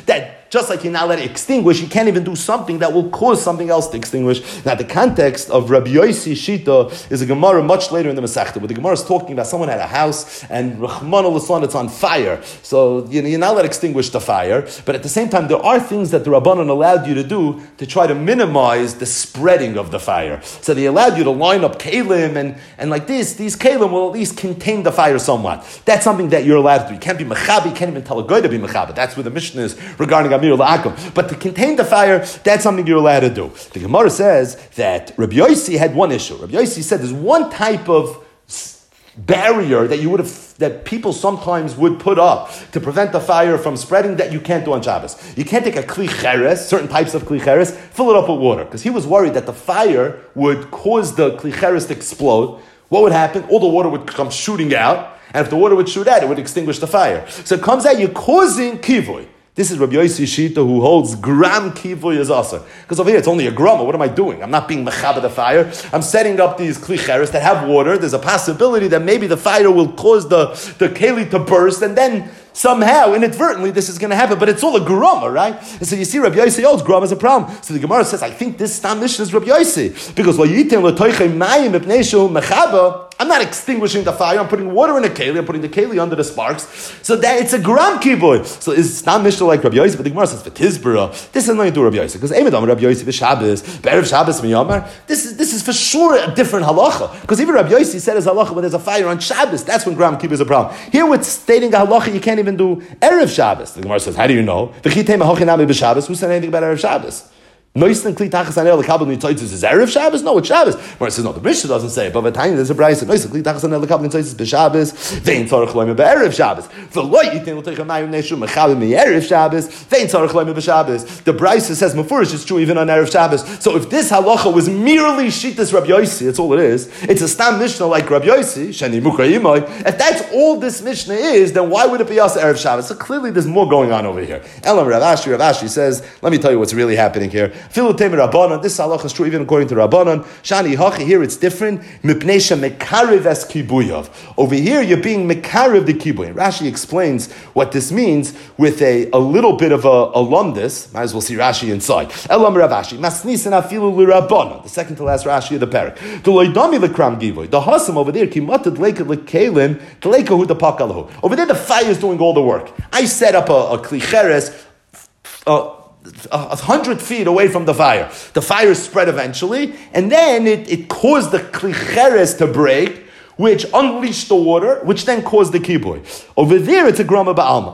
just like you're not allowed to extinguish, you can't even do something that will cause something else to extinguish. Now, the context of Rabbi Yossi Shita is a Gemara much later in the Masechta, where the Gemara is talking about someone had a house and Rahman al-Islan, it's on fire. So, you know, you're not allowed to extinguish the fire, but at the same time, there are things that the Rabbanan allowed you to do to try to minimize the spreading of the fire. So they allowed you to line up kalim, and, and like this, these kalim will at least contain the fire somewhat. That's something that you're allowed to do. You can't be mechabi, you can't even tell a guy to be mechabi. That's where the Mishnah is regarding Amir La'akum. But to contain the fire, that's something you're allowed to do. The Gemara says that Rabbi Yossi had one issue. Rabbi Yossi said there's one type of barrier that you would have, that people sometimes would put up to prevent the fire from spreading that you can't do on Shabbos. You can't take a kli cheres, certain types of kli cheres, fill it up with water, because he was worried that the fire would cause the kli cheres to explode. What would happen? All the water would come shooting out, and if the water would shoot out, it would extinguish the fire. So it comes out, you're causing kivoy. This is Rabbi Yossi Shita, who holds gram kivoy as asa. Because over here, it's only a grama. What am I doing? I'm not being mechaba the fire. I'm setting up these kli cheres that have water. There's a possibility that maybe the fire will cause the, the keli to burst, and then somehow, inadvertently, this is going to happen, but it's all a grama, right? And so you see, Rabbi Yossi holds grama is a problem. So the Gemara says, I think this Stam Mishnah is Rabbi Yossi, because I'm not extinguishing the fire. I'm putting water in a keli. I'm putting the keli under the sparks. So that it's a gram kiboy. So is Stam Mishnah like Rabbi Yossi? But the Gemara says, for Tizbara, this is nothing to do with Rabbi Yossi, because Eimedam Rabbi Yossi v'Shabbos, Be'erev Shabbos miyamar. This is this is for sure a different halacha, because even Rabbi Yossi said his halacha when there's a fire on Shabbos, that's when gram kiboy is a problem. Here, with stating a halacha, you can't even do Erev Shabbos. The Gemara says, how do you know? Who said anything about Erev Shabbos? Noisten kli tachas anel lekabel nitzoytzes is Erev Shabbos? No, it's Shabbos. Gemara says, no, the Mishnah doesn't say it, but Vatanya, there's a brayso. Noisten kli tachas anel lekabel nitzoytzes b'Shabbos, vein tzarech loyme b'Erev Shabbos. V'lo yitin l'teicha mayim neshu mechabe mi'erev Shabbos, vein tzarech loyme b'Shabbos. The brayso says, mefurish, it's true even on Erev Shabbos. So if this halacha was merely shittas Rabbi Yossi, that's all it is, it's a stam Mishnah like Rabbi Yossi, sheni mukra yimoy. If that's all this Mishnah is, then why would it be us Erev Shabbos? So clearly there's more going on over here. Elam Rav Ashi, Rav Ashi says, let me tell you what's really happening here. Filu temer Rabbanan, this halacha is true even according to Rabbanan. Shani hachi, here it's different. Mipnesha mekarev es kibuyav. Over here you're being mekarev the kibuy. Rashi explains what this means with a, a little bit of a, a lumdus. Might as well see Rashi inside. Elam Rav Ashi, masnisan afilu l'Rabbanan. The second to last Rashi of the parak. The loydami l'kram givoy. The hasam over there kimatad leika l'kelim t'leika hu depakalahu. Over there the fire is doing all the work. I set up a, a kli cheres, uh, a hundred feet away from the fire. The fire spread eventually, and then it, it caused the kli cheres to break, which unleashed the water, which then caused the kiboy. Over there, it's a grama ba'alma.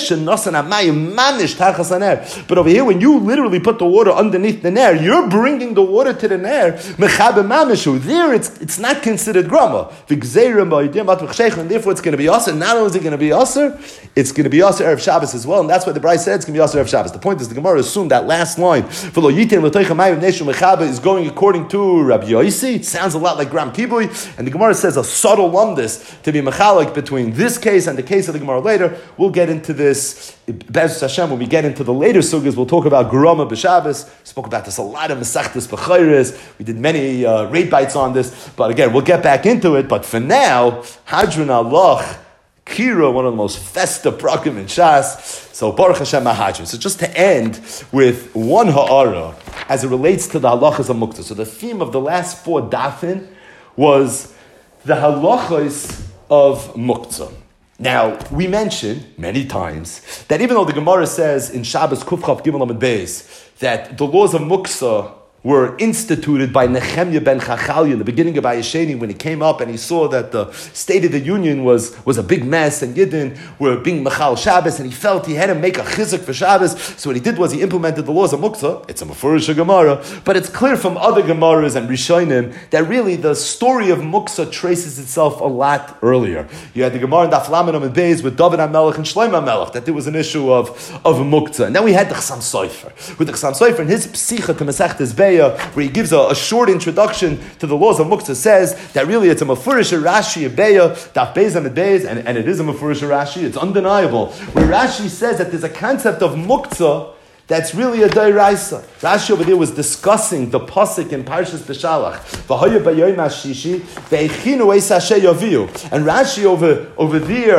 But over here, when you literally put the water underneath the ner, you're bringing the water to the ner. There, it's it's not considered grama. And therefore, it's going to be aser. Not only is it going to be aser, it's going to be aser Erev Shabbos as well. And that's why the Bryce said it's going to be aser Erev Shabbos. The point is, the Gemara assumed that last line is going according to Rabbi Yossi. It sounds a lot like gram kiboy, and the Gemara says a subtle lumdus to be mechalik between this case and the case of the Gemara later. We'll get into this Be'ez Hashem when we get into the later sugas. We'll talk about Gerama b'Shabbos. We spoke about this a lot of Masechtas b'Chayres. We did many uh, rate bites on this, but again, we'll get back into it. But for now, Hadron Allah Kira, one of the most festive prakim in Shas. So Baruch Hashem Mahadron. So just to end with one ha'ara as it relates to the halachas of muktzah. So the theme of the last four dafin was the halachos of muktzah. Now, we mentioned many times that even though the Gemara says in Shabbos Kufchav Gimel Amud Beis that the laws of muktzah were instituted by Nehemiah ben Chachalya in the beginning of Ayasheni when he came up and he saw that the State of the Union was, was a big mess and Yidden were being Mechal Shabbos, and he felt he had to make a chizuk for Shabbos. So what he did was he implemented the laws of Muktzah. It's a Mefurish Gemara, but it's clear from other Gemaras and Rishonim that really the story of Muktzah traces itself a lot earlier. You had the Gemara in Daf Lamed Amud Beis with David HaMelech and Shlomo HaMelech that there was an issue of, of Muktzah. And then we had the Chassam Sofer. With the Chassam Sofer and his Psicha to Masechtes Beya, where he gives a, a short introduction to the laws of Muktzah, says that really it's a Mefurish Rashi Beya, Daf Beis Amud Beis, and, and it is a Mefurish Rashi, it's undeniable, where Rashi says that there's a concept of Muktzah that's really a Dairaisa. Rashi over there was discussing the pasuk in Parshas Beshalach. V'hoya b'yoyim hashishi ve'echinu eis hashe yaviu. And Rashi over, over there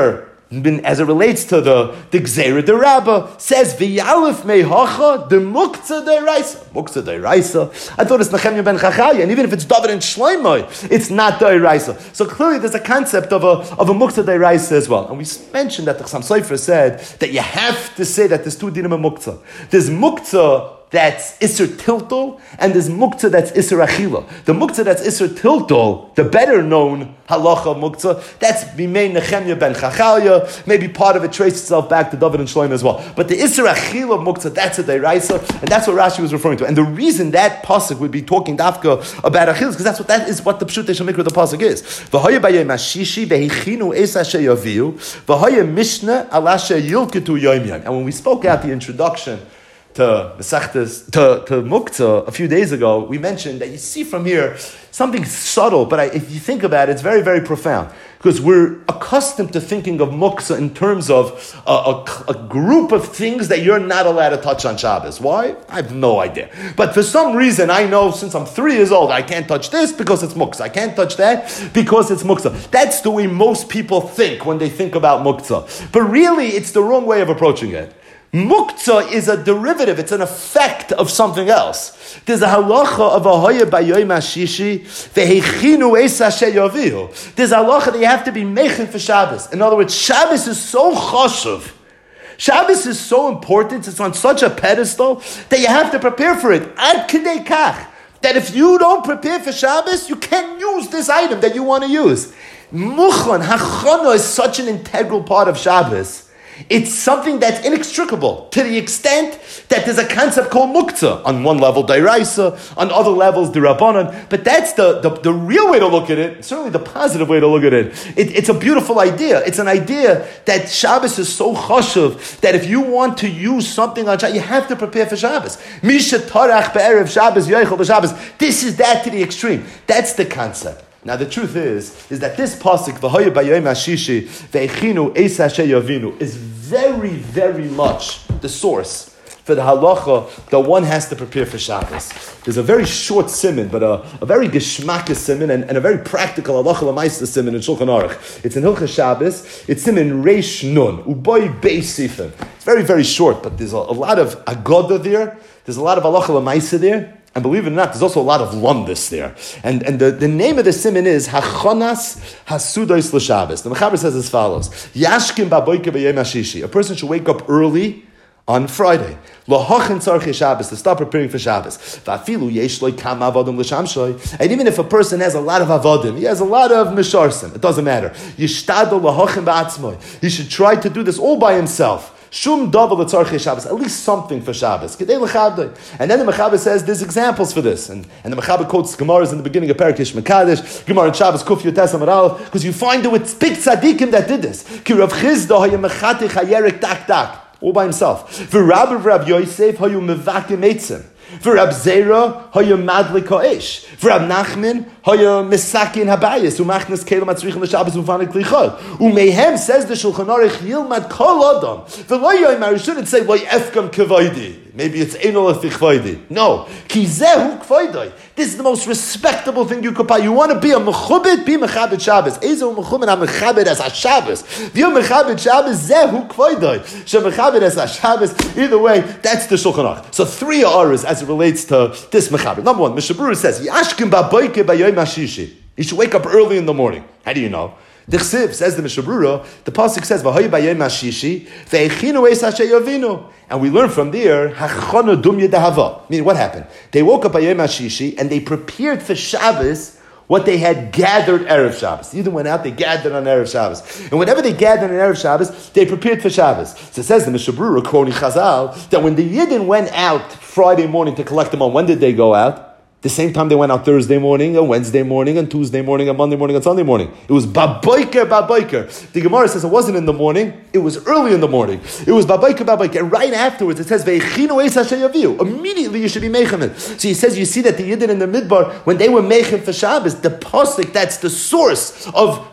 as it relates to the the Gzeira de Rabba, says v'yalef mehacha the muktzah deiraisa. Muktzah deiraisa. I thought it's Nechemia ben Chachaya, and even if it's David and Shlomo, it's not deiraisa. So clearly, there's a concept of a of a muktzah deiraisa as well. And we mentioned that the Chassam Sofer said that you have to say that there's two dinim of muktzah. There's muktzah that's Isser Tiltol, and there's Muktzah that's Isser Achila. The Muktzah that's Isser Tiltol, the better known halacha Muktzah, that's Bimei Nechemia ben Chachalya. Maybe part of it traces itself back to David and Shlomo as well. But the Isser Achila Muktzah, that's a Deiraisa, and that's what Rashi was referring to. And the reason that pasuk would be talking dafka about Achila is because that's what that is what the Pshutei Shemikra the pasuk is. V'hoya bayei mashishi v'hichinu es asher yaviu v'hoya mishnah al asher yilketu yom yom. And when we spoke out the introduction to Mesechtes, to, to Muktzah a few days ago, we mentioned that you see from here something subtle, but I, if you think about it, it's very, very profound. Because we're accustomed to thinking of Muktzah in terms of a, a, a group of things that you're not allowed to touch on Shabbos. Why? I have no idea. But for some reason, I know since I'm three years old, I can't touch this because it's Muktzah. I can't touch that because it's Muktzah. That's the way most people think when they think about Muktzah. But really, it's the wrong way of approaching it. Muktzah is a derivative, it's an effect of something else. There's a halacha of a hoya bayoyim hashishi, vehechinu es asher yavihu. There's a halacha that you have to be mechin for Shabbos. In other words, Shabbos is so chashuv. Shabbos is so important, it's on such a pedestal, that you have to prepare for it. Ad kidei kach. That if you don't prepare for Shabbos, you can't use this item that you want to use. Muchon, hachana is such an integral part of Shabbos. It's something that's inextricable to the extent that there's a concept called muktzah. On one level, dairaisa, on other levels, dirabanan. But that's the, the, the real way to look at it, certainly the positive way to look at it. it. It's a beautiful idea. It's an idea that Shabbos is so chashuv that if you want to use something on Shabbos, you have to prepare for Shabbos. Misha tarach be'erev Shabbos, yoichel b'Shabbos. This is that to the extreme. That's the concept. Now the truth is, is that this pasuk v'hoya bayom hashishi ve'echinu es asher yavinu is very, very much the source for the halacha that one has to prepare for Shabbos. There's a very short siman, but a, a very geschmackes siman and, and a very practical halacha l'maisa siman in Shulchan Aruch. It's in Hilchos Shabbos. It's siman reish nun uboy beis sifim. It's very, very short, but there's a, a lot of agoda there. There's a lot of halacha l'maisa there. And believe it or not, there's also a lot of lumdis there. And, and the, the name of the siman is Hachonas Hasudos L'Shabbos. The Mechaber says as follows. Yashkim ba'boike b'yom hashishi. A person should wake up early on Friday. L'hachin tzarchei Shabbos, to start preparing for Shabbos. Va'afilu yesh lo kam avodim l'shamshoy. And even if a person has a lot of avodim, he has a lot of misharsim, it doesn't matter. Yishtadol l'hachin ba'atzmoy. He should try to do this all by himself. Shum davar l'tzarchei Shabbos, at least something for Shabbos. Kedei l'chabdei. And then the Mechaber says there's examples for this, and, and the Mechaber quotes Gemaras in the beginning of Perikish Mekadesh, Gemara in Shabbos Kuf Yotes Amar Aleph, because you find it with big tzaddikim that did this. Ki Rav Chizda haya mechatich hayerek tak tak, all by himself. V'Rabbi Rav Yosef hayu mevakim eitzim. V'Rab Zera haya madlik ha'esh. V'Rab Nachman haya misakin habayis u'machnas kelim atzrichim l'Shabbos u'fanik lichol. U'meihem, says the Shulchan Aruch, yilmad kol adam. V'lo yoymar, you shouldn't say lo yefkam kavaydi. Maybe it's enol afichvaydi. No, ki zehu kvaydai. This is the most respectable thing you could buy. You want to be a mechubed, be mechabed Shabbos. Ezo mechubed, I'm mechabed as a Shabbos. V'yom mechabed Shabbos, zehu kvaydai. She mechabed as a Shabbos. Either way, that's the Shulchan Aruch. So three aras as it relates to this mechaber. Number one, Mishnah Berurah says, Yashkim ba'boike b'yom hashishi. You should wake up early in the morning. How do you know? The Chsiv says the Mishnah Berurah, the pasuk says, "V'hoy b'yom hashishi ve'echinu es asher yavinu," and we learn from there, "Hachana dum yedahava." Meaning, what happened? They woke up b'yom hashishi and they prepared for Shabbos what they had gathered erev Shabbos. They either went out, they gathered on erev Shabbos, and whatever they gathered on erev Shabbos, they prepared for Shabbos. So it says the Mishnah Berurah, quoting Chazal, that when the Yidden went out Friday morning to collect them on, when did they go out? The same time they went out Thursday morning, and Wednesday morning, and Tuesday morning, and Monday morning, and Sunday morning. It was baboiker, baboiker. The Gemara says it wasn't in the morning, it was early in the morning. It was baboiker, baboiker. And right afterwards it says, Ve'echinu es asher yaviu. Immediately you should be mechem. So he says, you see that the Yidden in the Midbar, when they were mechem for Shabbos, the pasuk, that's the source of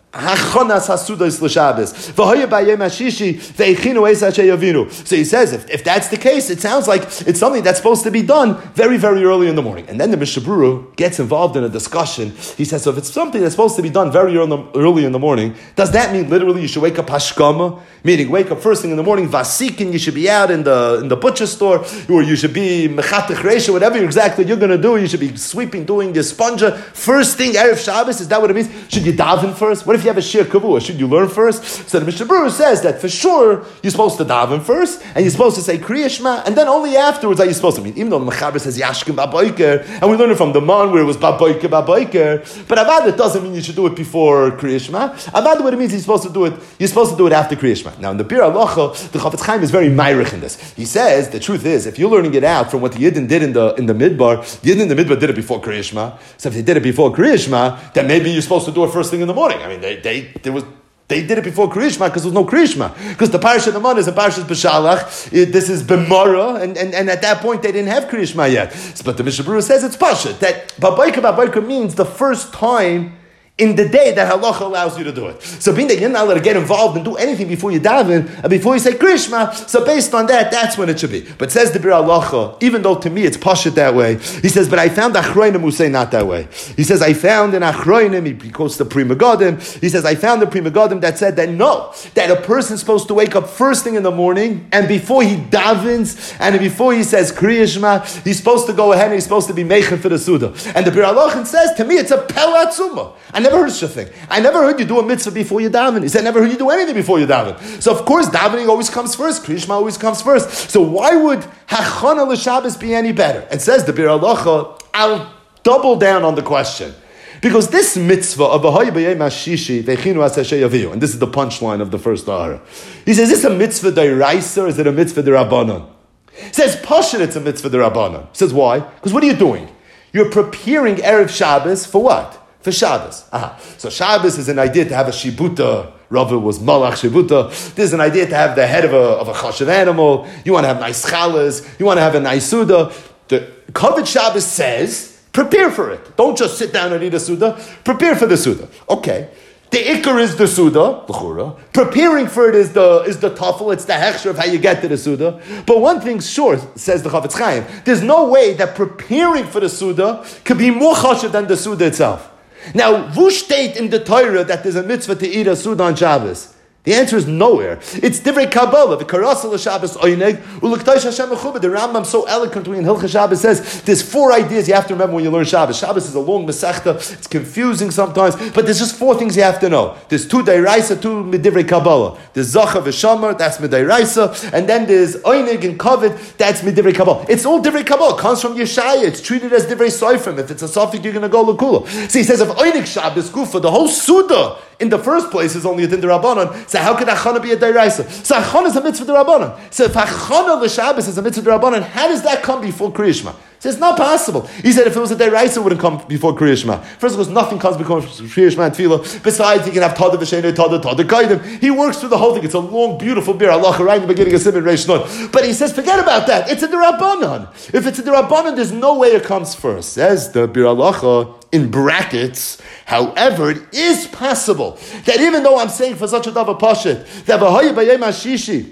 Hachonas hasudas l'Shabbos. V'hoya b'yom hashishi ve'echinu eis hashe yavinu. So he says, if, if that's the case, it sounds like it's something that's supposed to be done very, very early in the morning. And then the Mishnah Berurah gets involved in a discussion. He says, so if it's something that's supposed to be done very early in the morning, does that mean literally you should wake up hashkama? Meaning wake up first thing in the morning, vasikin, you should be out in the in the butcher store, or you should be mechatech reisha, whatever exactly you're going to do, you should be sweeping, doing your sponja. First thing, Erev Shabbos, is that what it means? Should you daven first? What if you have a shir kavua? Should you learn first? So the Mishnah Berurah says that for sure, you're supposed to daven first, and you're supposed to say Kriya Shema, and then only afterwards are you supposed to mean. Even though the Mechaber says Yashkim Baboiker, and we learn it from the Man where it was Baboiker, Baboiker, but Avad, it doesn't mean you should do it before Kriya Shema. Avad, what it means, you're supposed to do it, you're supposed to do it after Kriya Shema. Now in the Bir Halacha, the Chafetz Chaim is very myrich in this. He says, the truth is, if you're learning it out from what the Yidden did in the in the Midbar, the Yidden in the Midbar did it before Kriya Shema, so if they did it before Kriya Shema, then maybe you're supposed to do it first thing in the morning. I mean, they, they, there was, They did it before Kriya Shema because there was no Kriya Shema. Because the Parashat Naman is a Parashat B'Shalach. This is B'Mara, and, and, and at that point they didn't have Kriya Shema yet. But the Mishnah Berurah says it's Pashat. That Babayka Babayka means the first time in the day that halacha allows you to do it. So being that you're not allowed to get involved and do anything before you daven, and before you say Kriya Shema, so based on that, that's when it should be. But says the Bir Halacha, even though to me it's pashut that way, he says, but I found Achroinim who say not that way. He says, I found in Achroinim, he quotes the Pri Megadim, he says, I found the Pri Megadim that said that no, that a person's supposed to wake up first thing in the morning, and before he davens, and before he says Kriya Shema, he's supposed to go ahead and he's supposed to be meichen for the Suda. And the Bir Halacha says, to me it's a Pela Atzuma. I never heard such a thing. I never heard you do a mitzvah before you daven. He said, I never heard you do anything before you daven. So of course, davening always comes first. Kriya Shema always comes first. So why would Hachana l'Shabbos be any better? And says the Bir Halacha, I'll double down on the question. Because this mitzvah of Ahoy B'yei Mashishi Vechinu As Hashem Yaviu, and this is the punchline of the first Tahara. He says, is this a mitzvah d'oraisa or is it a mitzvah d'Rabbanan? He says, Pashat, it's a mitzvah d'Rabbanan. He says, why? Because what are you doing? You're preparing Erev Shabbos for what? For Shabbos. Aha. So Shabbos is an idea to have a shibuta. Rava was malach shibuta. There's an idea to have the head of a of a chashav animal. You want to have nice chalas. You want to have a nice suda. The Kavod Shabbos says, prepare for it. Don't just sit down and eat a suda. Prepare for the suda. Okay. The ikar is the suda, l'chura. Preparing for it is the is the tafel. It's the hechsher of how you get to the suda. But one thing's sure, says the Chafetz Chaim, there's no way that preparing for the suda could be more chashav than the suda itself. Now, who state in the Torah that there's a mitzvah to eat a suda on Shabbos? The answer is nowhere. It's divrei Kabbalah. The Karasal Shabbos Oineg Uluktosh Hashem Mechubah. The Rambam so eloquently in Hilchah Shabbos says there's four ideas you have to remember when you learn Shabbos. Shabbos is a long Masechta. It's confusing sometimes, but there's just four things you have to know. There's two Deiraisa, two Midivrei Kabbalah. There's Zacha v'Shamar, that's Midairaisa, and then there's Oineg and Kavod, that's Midivrei Kabbalah. It's all divrei Kabbalah. It comes from Yeshaya. It's treated as divrei Soifrim. If it's a Safik, you're going to go L'Kula. So he says, if Oineg Shabbos Gufa, the whole Suda in the first place is only a din d'Rabbanan. So how could Achana be a Deiraisa? So Achana is a mitzvah d'Rabbanan. So if Achana l'Shabbos is a mitzvah d'Rabbanan, how does that come before Kriya Shema? He says, it's not possible. He said if it was a Deiraisa, it wouldn't come before Kriya Shema. First of all, nothing comes before Kriya Shema and Tefillah. Besides, he can have Tada v'Sheinu, Tada, Tada, Kaidim. He works through the whole thing. It's a long, beautiful beer. Allah, right in the beginning of Simon Reish Nun. But he says, forget about that. It's a D'Rabbanan. If it's a D'Rabbanan, there's no way it comes first. Says the Bir Halacha, in brackets, however, it is possible that even though I'm saying for such a davar pashet, that v'hoye b'yei mashishi,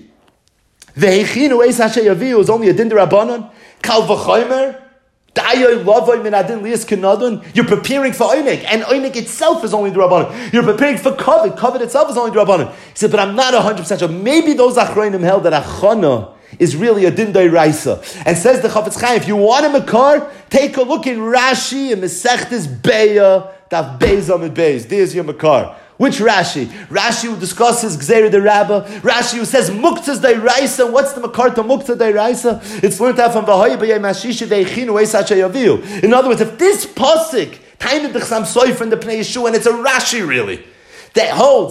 v'hechinu eis hashe yaviu is only a din d'Rabbanan, kal v'chomer, dayoy lavoi min adin lias kenadun, you're preparing for Oineg, and Oineg itself is only d'Rabbanan. You're preparing for Kavod, Kavod itself is only d'Rabbanan. He said, but I'm not one hundred percent sure. Maybe those achronim held that Achana is really a din d'oraisa. And says the Chafetz Chaim, if you want a makar, take a look in Rashi and Mesechtes Beya, Daf Beis Amid Beis. There's your makar. Which Rashi? Rashi who discusses Gzeira de Rabba. Rashi who says Muktzas d'oraisa. What's the makar to Muktzas d'oraisa? It's learned out from V'hoye b'yei mashishi ve'echinu eis hashe yaviu. In other words, if this pasuk, Tainid d'chsam soifer in the Pnei Yeshua, and it's a Rashi really, that holds,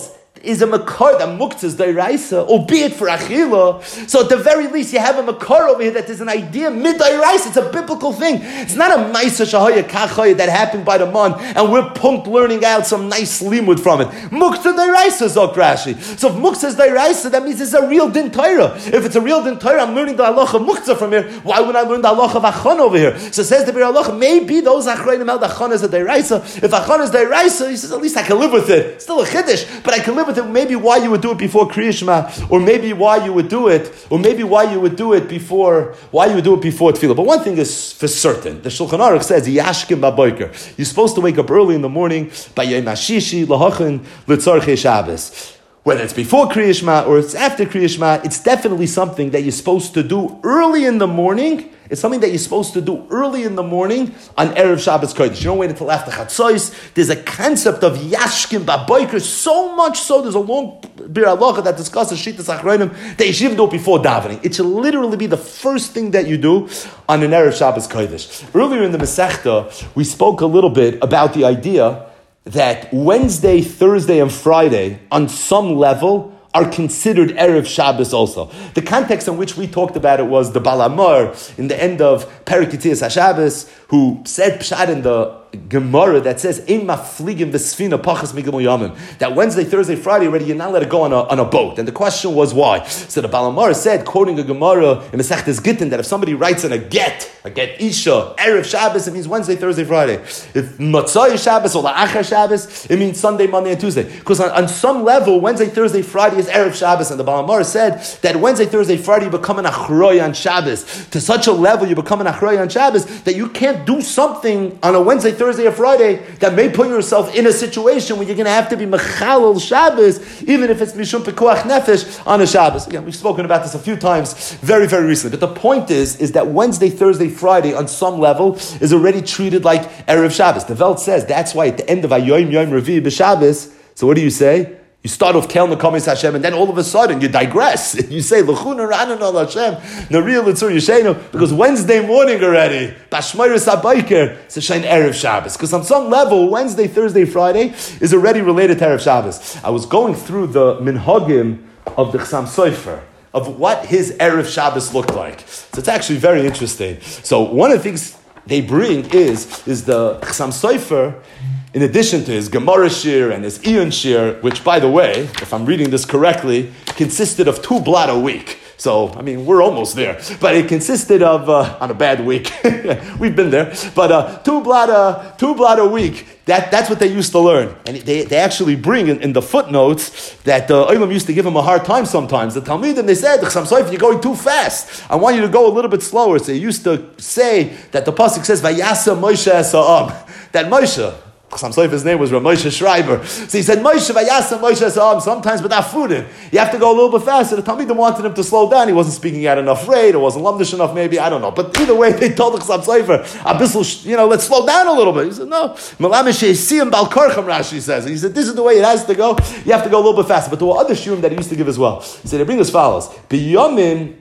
is a makar that muktzah is da'iraisa, albeit for achila. So at the very least, you have a makar over here that there's an idea mid da'iraisa. It's a biblical thing. It's not a ma'isa shahaya kachaya that happened by the man, and we're pumped learning out some nice limud from it. Muktzah da'iraisa, Zok Rashi. So if muktzah is da'iraisa, that means it's a real din Torah. If it's a real din Torah, I'm learning the halacha muktzah from here. Why would I learn the halacha of achon over here? So says the Bir halacha, maybe those achrayim held achon is a da'iraisa. If achon is da'iraisa, he says at least I can live with it. It's still a chiddush, but I can live with it. Maybe why you would do it before Kriya Shema, or maybe why you would do it, or maybe why you would do it before why you would do it before tefillah. But one thing is for certain: the Shulchan Aruch says yashkim ba'boker. You're supposed to wake up early in the morning by Yom Hashishi lahachin litzarchei Shabbos. Whether it's before Kriya Shema or it's after Kriya Shema, it's definitely something that you're supposed to do early in the morning. It's something that you're supposed to do early in the morning on Erev Shabbos Kodesh. You don't wait until after Chatzos. There's a concept of Yashkim Ba'boker, so much so, there's a long Bir Halacha that discusses Shittas Achronim that you should even do it before davening. It should literally be the first thing that you do on an Erev Shabbos Kodesh. Earlier in the Masechta, we spoke a little bit about the idea that Wednesday, Thursday, and Friday, on some level, are considered Erev Shabbos also. The context in which we talked about it was the Balamar in the end of Perek Yitzias HaShabbos, who said Pshat in the Gemara that says Ein mafligim v'sfina pachas migimul yamim, that Wednesday, Thursday, Friday already you're not allowed to go on a, on a boat. And the question was why. So the Balamar said, quoting a Gemara in Masechtas Gittin, that if somebody writes in a get, a get isha, Erev Shabbos, it means Wednesday, Thursday, Friday. If Matzai Shabbos or La'achar Shabbos, it means Sunday, Monday, and Tuesday. Because on, on some level, Wednesday, Thursday, Friday is Erev Shabbos, and the Balamar said that Wednesday, Thursday, Friday you become an achroy on Shabbos. To such a level you become an achroy on Shabbos that you can't do something on a Wednesday, Thursday, or Friday that may put yourself in a situation where you're going to have to be mechalel Shabbos, even if it's mishum pekuach nefesh on a Shabbos. Again, we've spoken about this a few times, very, very recently. But the point is, is that Wednesday, Thursday, Friday, on some level, is already treated like Erev Shabbos. The Welt says that's why at the end of Ayoim Yom Revi b'Shabbos, so what do you say? You start off Kel Nekamis Hashem, and then all of a sudden you digress. You say L'chuna Ranan Al Hashem Nariel Litzur Yishenu, because Wednesday morning already Bashmeiris Habayker it's a Shein Erev Shabbos. Because on some level Wednesday, Thursday, Friday is already related to Erev Shabbos. I was going through the minhagim of the Chassam Sofer of what his Erev Shabbos looked like. So it's actually very interesting. So one of the things they bring is is the Chassam Sofer, in addition to his Gemara Shir and his Iyun Shir, which, by the way, if I'm reading this correctly, consisted of two blot a week. So, I mean, we're almost there. But it consisted of, uh, on a bad week, we've been there, but uh, two blot a, two blot a week. That, that's what they used to learn. And they, they actually bring in, in the footnotes that the uh, Olam used to give him a hard time sometimes. The Talmidim, they said, you're going too fast. I want you to go a little bit slower. So they used to say that the pasuk says, Vayasa Moshe Esa'am. That Moshe, Chassam Sofer's name was Rav Moshe Schreiber. So he said, Moshe Vayasa Moshe Esa'am, sometimes without food in. You have to go a little bit faster. The Talmidim wanted him to slow down. He wasn't speaking at enough rate, or wasn't lumdish enough maybe, I don't know. But either way, they told the Chassam Sofer, Abyssal, you know, let's slow down a little bit. He said, no. Malamish Yesiyim Bal Karcham, Rashi says. And he said, this is the way it has to go. You have to go a little bit faster. But there were other shiurim that he used to give as well. He said, they bring as follows. B'yomim,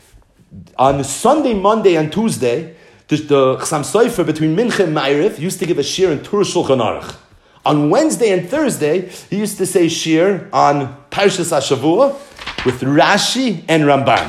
on Sunday, Monday, and Tuesday, the, the Chassam Sofer between Mincha and Ma'ariv used to give a shir in Tur Shulchan Aruch. On Wednesday and Thursday, he used to say shir on Parshas HaShavua with Rashi and Ramban.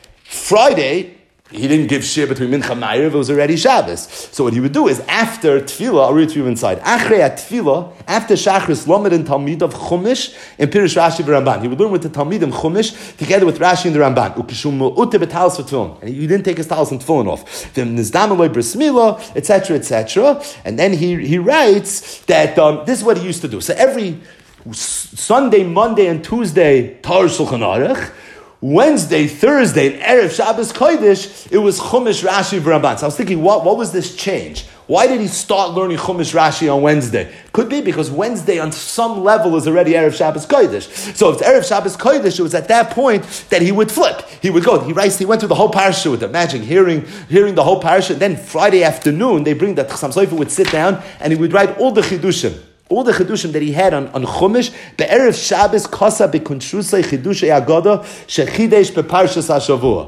Friday, he didn't give shir between Mincha and Ma'ariv, it was already Shabbos. So what he would do is, after Tefillah, I'll read it to you inside, Achrei Tefillah, after Shachris, Lamed and Talmid of Chumash, and Pirush Rashi and Ramban. He would learn with the Talmid and Chumash, together with Rashi and the Ramban. Ukishum Ute B'Talis for Tefillin. And he didn't take his talis and Tefillin off. Then Nizdam Eloi Bris Milah, et cetera, et cetera. And then he, he writes that um, this is what he used to do. So every Sunday, Monday, and Tuesday, Tar Shulchan Aruch, Wednesday, Thursday, and Erev Shabbos Kodesh, it was Chumash, Rashi, Ramban. So I was thinking, what, what was this change? Why did he start learning Chumash Rashi on Wednesday? Could be because Wednesday on some level is already Erev Shabbos Kodesh. So if it's Erev Shabbos Kodesh, it was at that point that he would flip. He would go, he writes, he went through the whole parasha with them. Imagine hearing, hearing the whole parasha. Then Friday afternoon, they bring that Chassam Sofer would sit down and he would write all the Chidushim. All the chidushim that he had on, on Chumash, be'erev Shabbos kasa be'kuntrusay chidushay agoda shechidesh be'parshas hashavua.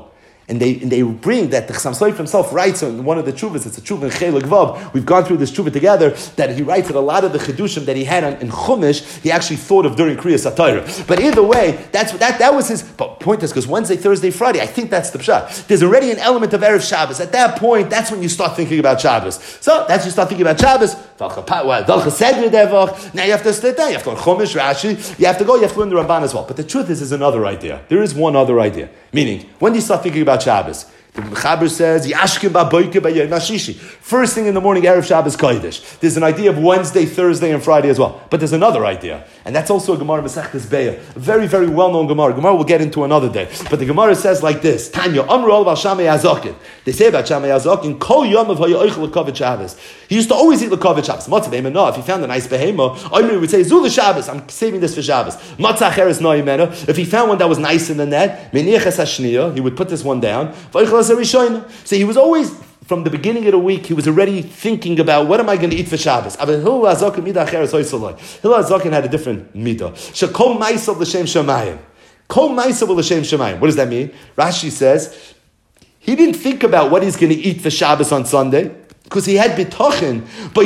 And they and they bring that the Chassam Sofer himself writes in one of the tshuvas, it's a tshuva in Chelik Vav, we've gone through this tshuva together, that he writes that a lot of the chedushim that he had on, in Chumash, he actually thought of during Kriyas HaTorah. But either way, that's that that was his but point is because Wednesday, Thursday, Friday, I think that's the pshat. There's already an element of Erev Shabbos. At that point, that's when you start thinking about Shabbos. So that's when you start thinking about Shabbos. Now you have to sit down, you have to learn Chumash, Rashi, you have to go, you have to learn the Ramban as well. But the truth is, is another idea. There is one other idea. Meaning, when do you start thinking about Shabbos? The Mechaber says, Yashkim ba'boike ba'yom hashishi. First thing in the morning, Erev Shabbos Kodesh. There's an idea of Wednesday, Thursday, and Friday as well. But there's another idea. And that's also a Gemara Masechtas Be'ah. A very, very well-known Gemara. Gemara we'll get into another day. But the Gemara says like this, Tanya, Amru ol b'al Shamei Azokin. They say about Shamei Azokin, Kol yom of ha'yoich l'kovet Shabbos. He used to always eat l'kovet Shabbos. Matzah behema, if he found a nice behema, Amru would say, Zul Shabbos, I'm saving this for Shabbos. Matzah acheres no yimena. If he found one that was nicer than that, Meniach es hashniya, he would put this one down. So he was always, from the beginning of the week, he was already thinking about what am I going to eat for Shabbos. Hillel HaZaken had a different midah. Shekol ma'asav l'shem shamayim. Kol ma'asav l'shem shamayim. What does that mean? Rashi says, he didn't think about what he's going to eat for Shabbos on Sunday, because he had bitachon.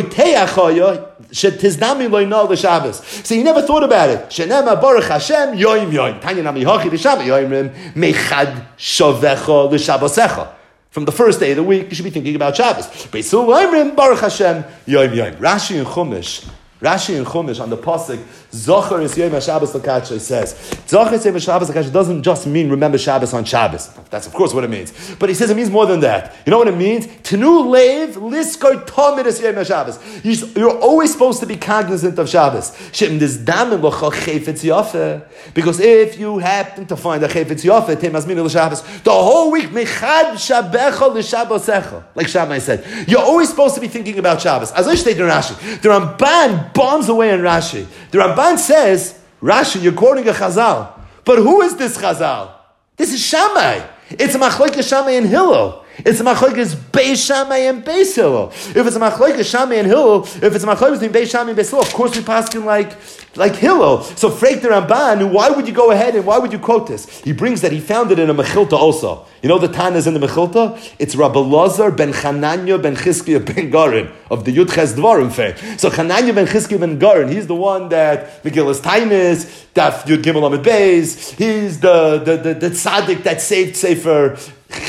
So he never thought about it. Shenema baruch Hashem yoim yoim. Tanya nami hachi l'shabbat yoimrim mechad shavecha l'shabbosecha. From the first day of the week, you should be thinking about Shabbos. Beisul yoimrim baruch Hashem yoim yoim. Rashi and Chumash. Rashi and Chumash on the pasuk Zocher is Yom HaShabbos L'Kadsha says Zocher is Yom HaShabbos L'Kadsha doesn't just mean remember Shabbos on Shabbos. That's of course what it means. But he says it means more than that. You know what it means? Tenu leiv liskor tamid es Yom HaShabbos. You're always supposed to be cognizant of Shabbos. Shem des damen locha chayfetz yafeh. Because if you happen to find a chayfetz yafeh tem azmin l'Shabbos, the whole week mechad shabecha l'Shabbosecha. Like Shammai said, you're always supposed to be thinking about Shabbos. As I stated in Rashi, the Ramban bombs away in Rashi. The Ramban says, Rashi, you're quoting a Chazal. But who is this Chazal? This is Shammai. It's a Machlokes Shammai and Hillel. It's a Machlokes Beis Shammai and Beis Hillel. If it's a Machlokes Shammai and Hillel, if it's a Machlokes between Beis Shammai and Beis Hillel, of course we pass him like, like Hillel. So Freik the Ramban, why would you go ahead and why would you quote this? He brings that he found it in a Mechilta also. You know the Tana's in the Mechilta? It's Rabbi Lazar ben Chananya ben Chizkiya ben Garin of the Yud Ches Dvarim fame. So Chananya ben Chizkiya ben Garin, he's the one that Megillas Tainis, Daf Yud Gimel Amid Beis, he's the, the, the, the tzaddik that saved Sefer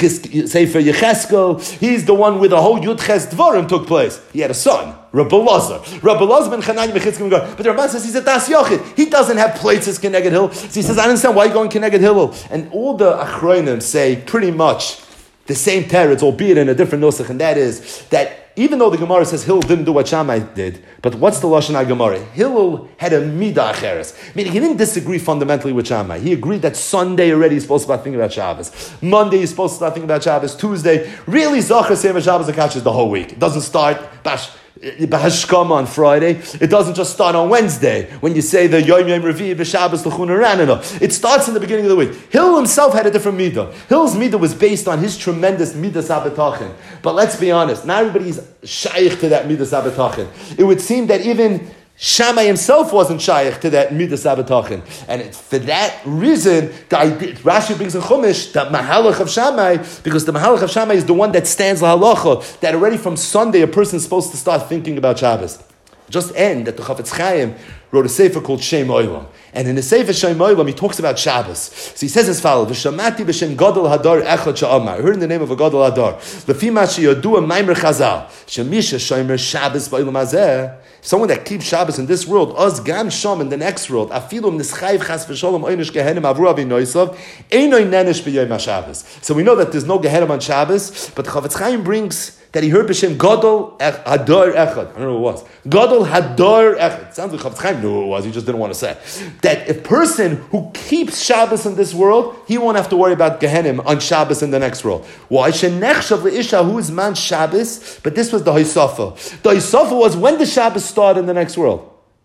Sefer Yecheskel. He's the one where the whole Yud Ches Dvarim took place. He had a son, Rabbi Lazar. Rabbi Lazar ben Chananya ben Chizkiya ben Garin. But the Ramban says he's a Das Yochid. He doesn't have places Keneged Hillel. So he says, I understand why you're going Keneged Hillel. And all the Achronim say pretty much the same teretz, albeit in a different nusach, and that is that even though the Gemara says Hillel didn't do what Shammai did, but what's the Lashon HaGemara? Hillel had a midah acheres, meaning he didn't disagree fundamentally with Shammai. He agreed that Sunday already is supposed to start thinking about Shabbos. Monday is supposed to start thinking about Shabbos. Tuesday, really Zachar Sefer Shabbos Akash is the whole week. It doesn't start bash. Bahashkama on Friday. It doesn't just start on Wednesday when you say the Yom Yom Revi B'Shabbos L'Chun Ranana. It starts in the beginning of the week. Hillel himself had a different midah. Hillel's midah was based on his tremendous midah sabbatachin. But let's be honest, not everybody's shaykh to that midah sabbatachin. It would seem that even Shammai himself wasn't shaykh to that midas sabbatachin, and it's for that reason that Rashi brings in Chumash the mahalach of Shammai, because the mahalach of Shammai is the one that stands la halacha, that already from Sunday a person is supposed to start thinking about Shabbos. Just end that the Chafetz Chaim wrote a sefer called Shem Olam, and in the sefer Shem Olam he talks about Shabbos. So he says as follows: "V'shamati b'shem Gadol Hadar Echad Sha'amar." I heard in the name of a Gadol Hadar. L'fi ma sheyadu a Maimer Chazal shemisha shomer Shabbos ba'olam hazeh. Someone that keeps Shabbos in this world, us gam sham in the next world, afilum nischayv chas v'sholom oynish gehenim avru avi noisav, einoy nenish b'yom haShabbos. So we know that there's no gehenim on Shabbos, but the Chafetz Chaim brings that he heard b'shem Gadol Hadar Echad. I don't know who it was. Gadol Hadar Echad. It sounds like Chafetz Chaim knew who it was. He just didn't want to say that a person who keeps Shabbos in this world, he won't have to worry about gehenim on Shabbos in the next world. Why? Shenechshav leisha who is man Shabbos, but this was the Hosafa. The Hosafa was when the Shabbos start in the next world.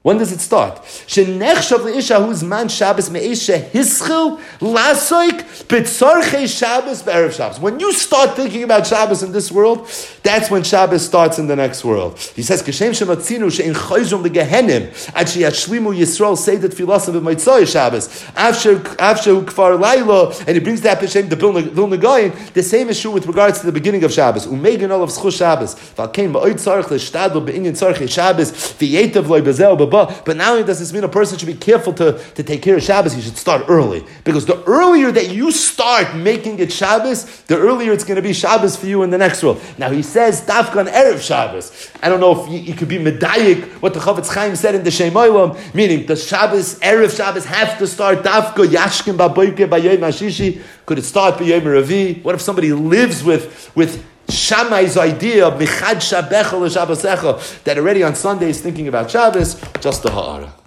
When does it start? Shenechshav leisha who's man Shabbos meisha hischil lasoik b'tzorchei Shabbos b'erev Shabbos. When you start thinking about Shabbos in this world, that's when Shabbos starts in the next world. He says, "Kashem shematzinu she'in chayzum legehenim ad sheyashlimu Yisrael seidet filasav b'maitzoi Shabbos after after kfar layla," and he brings that b'shem the Vilna Gaon. The same is true with regards to the beginning of Shabbos. Umegan all of schus Shabbos. V'alkein ba'oid tzarich l'shtadl b'inyan tzorchei Shabbos v'yetav loy bezel. But now does this mean a person should be careful to, to take care of Shabbos? He should start early. Because the earlier that you start making it Shabbos, the earlier it's going to be Shabbos for you in the next world. Now he says, Dafka on Erev Shabbos. I don't know if you, you could be medayik, what the Chavetz Chaim said in the Shem Olam, meaning the Shabbos, Erev Shabbos have to start Dafka, Yashkim Baboike Bayom Hashishi. Could it start Bayom Ravi? What if somebody lives with, with Shammai's idea of Michad Shabbecha L'Shabbosecha, that already on Sunday is thinking about Shabbos? Just the ha'ara.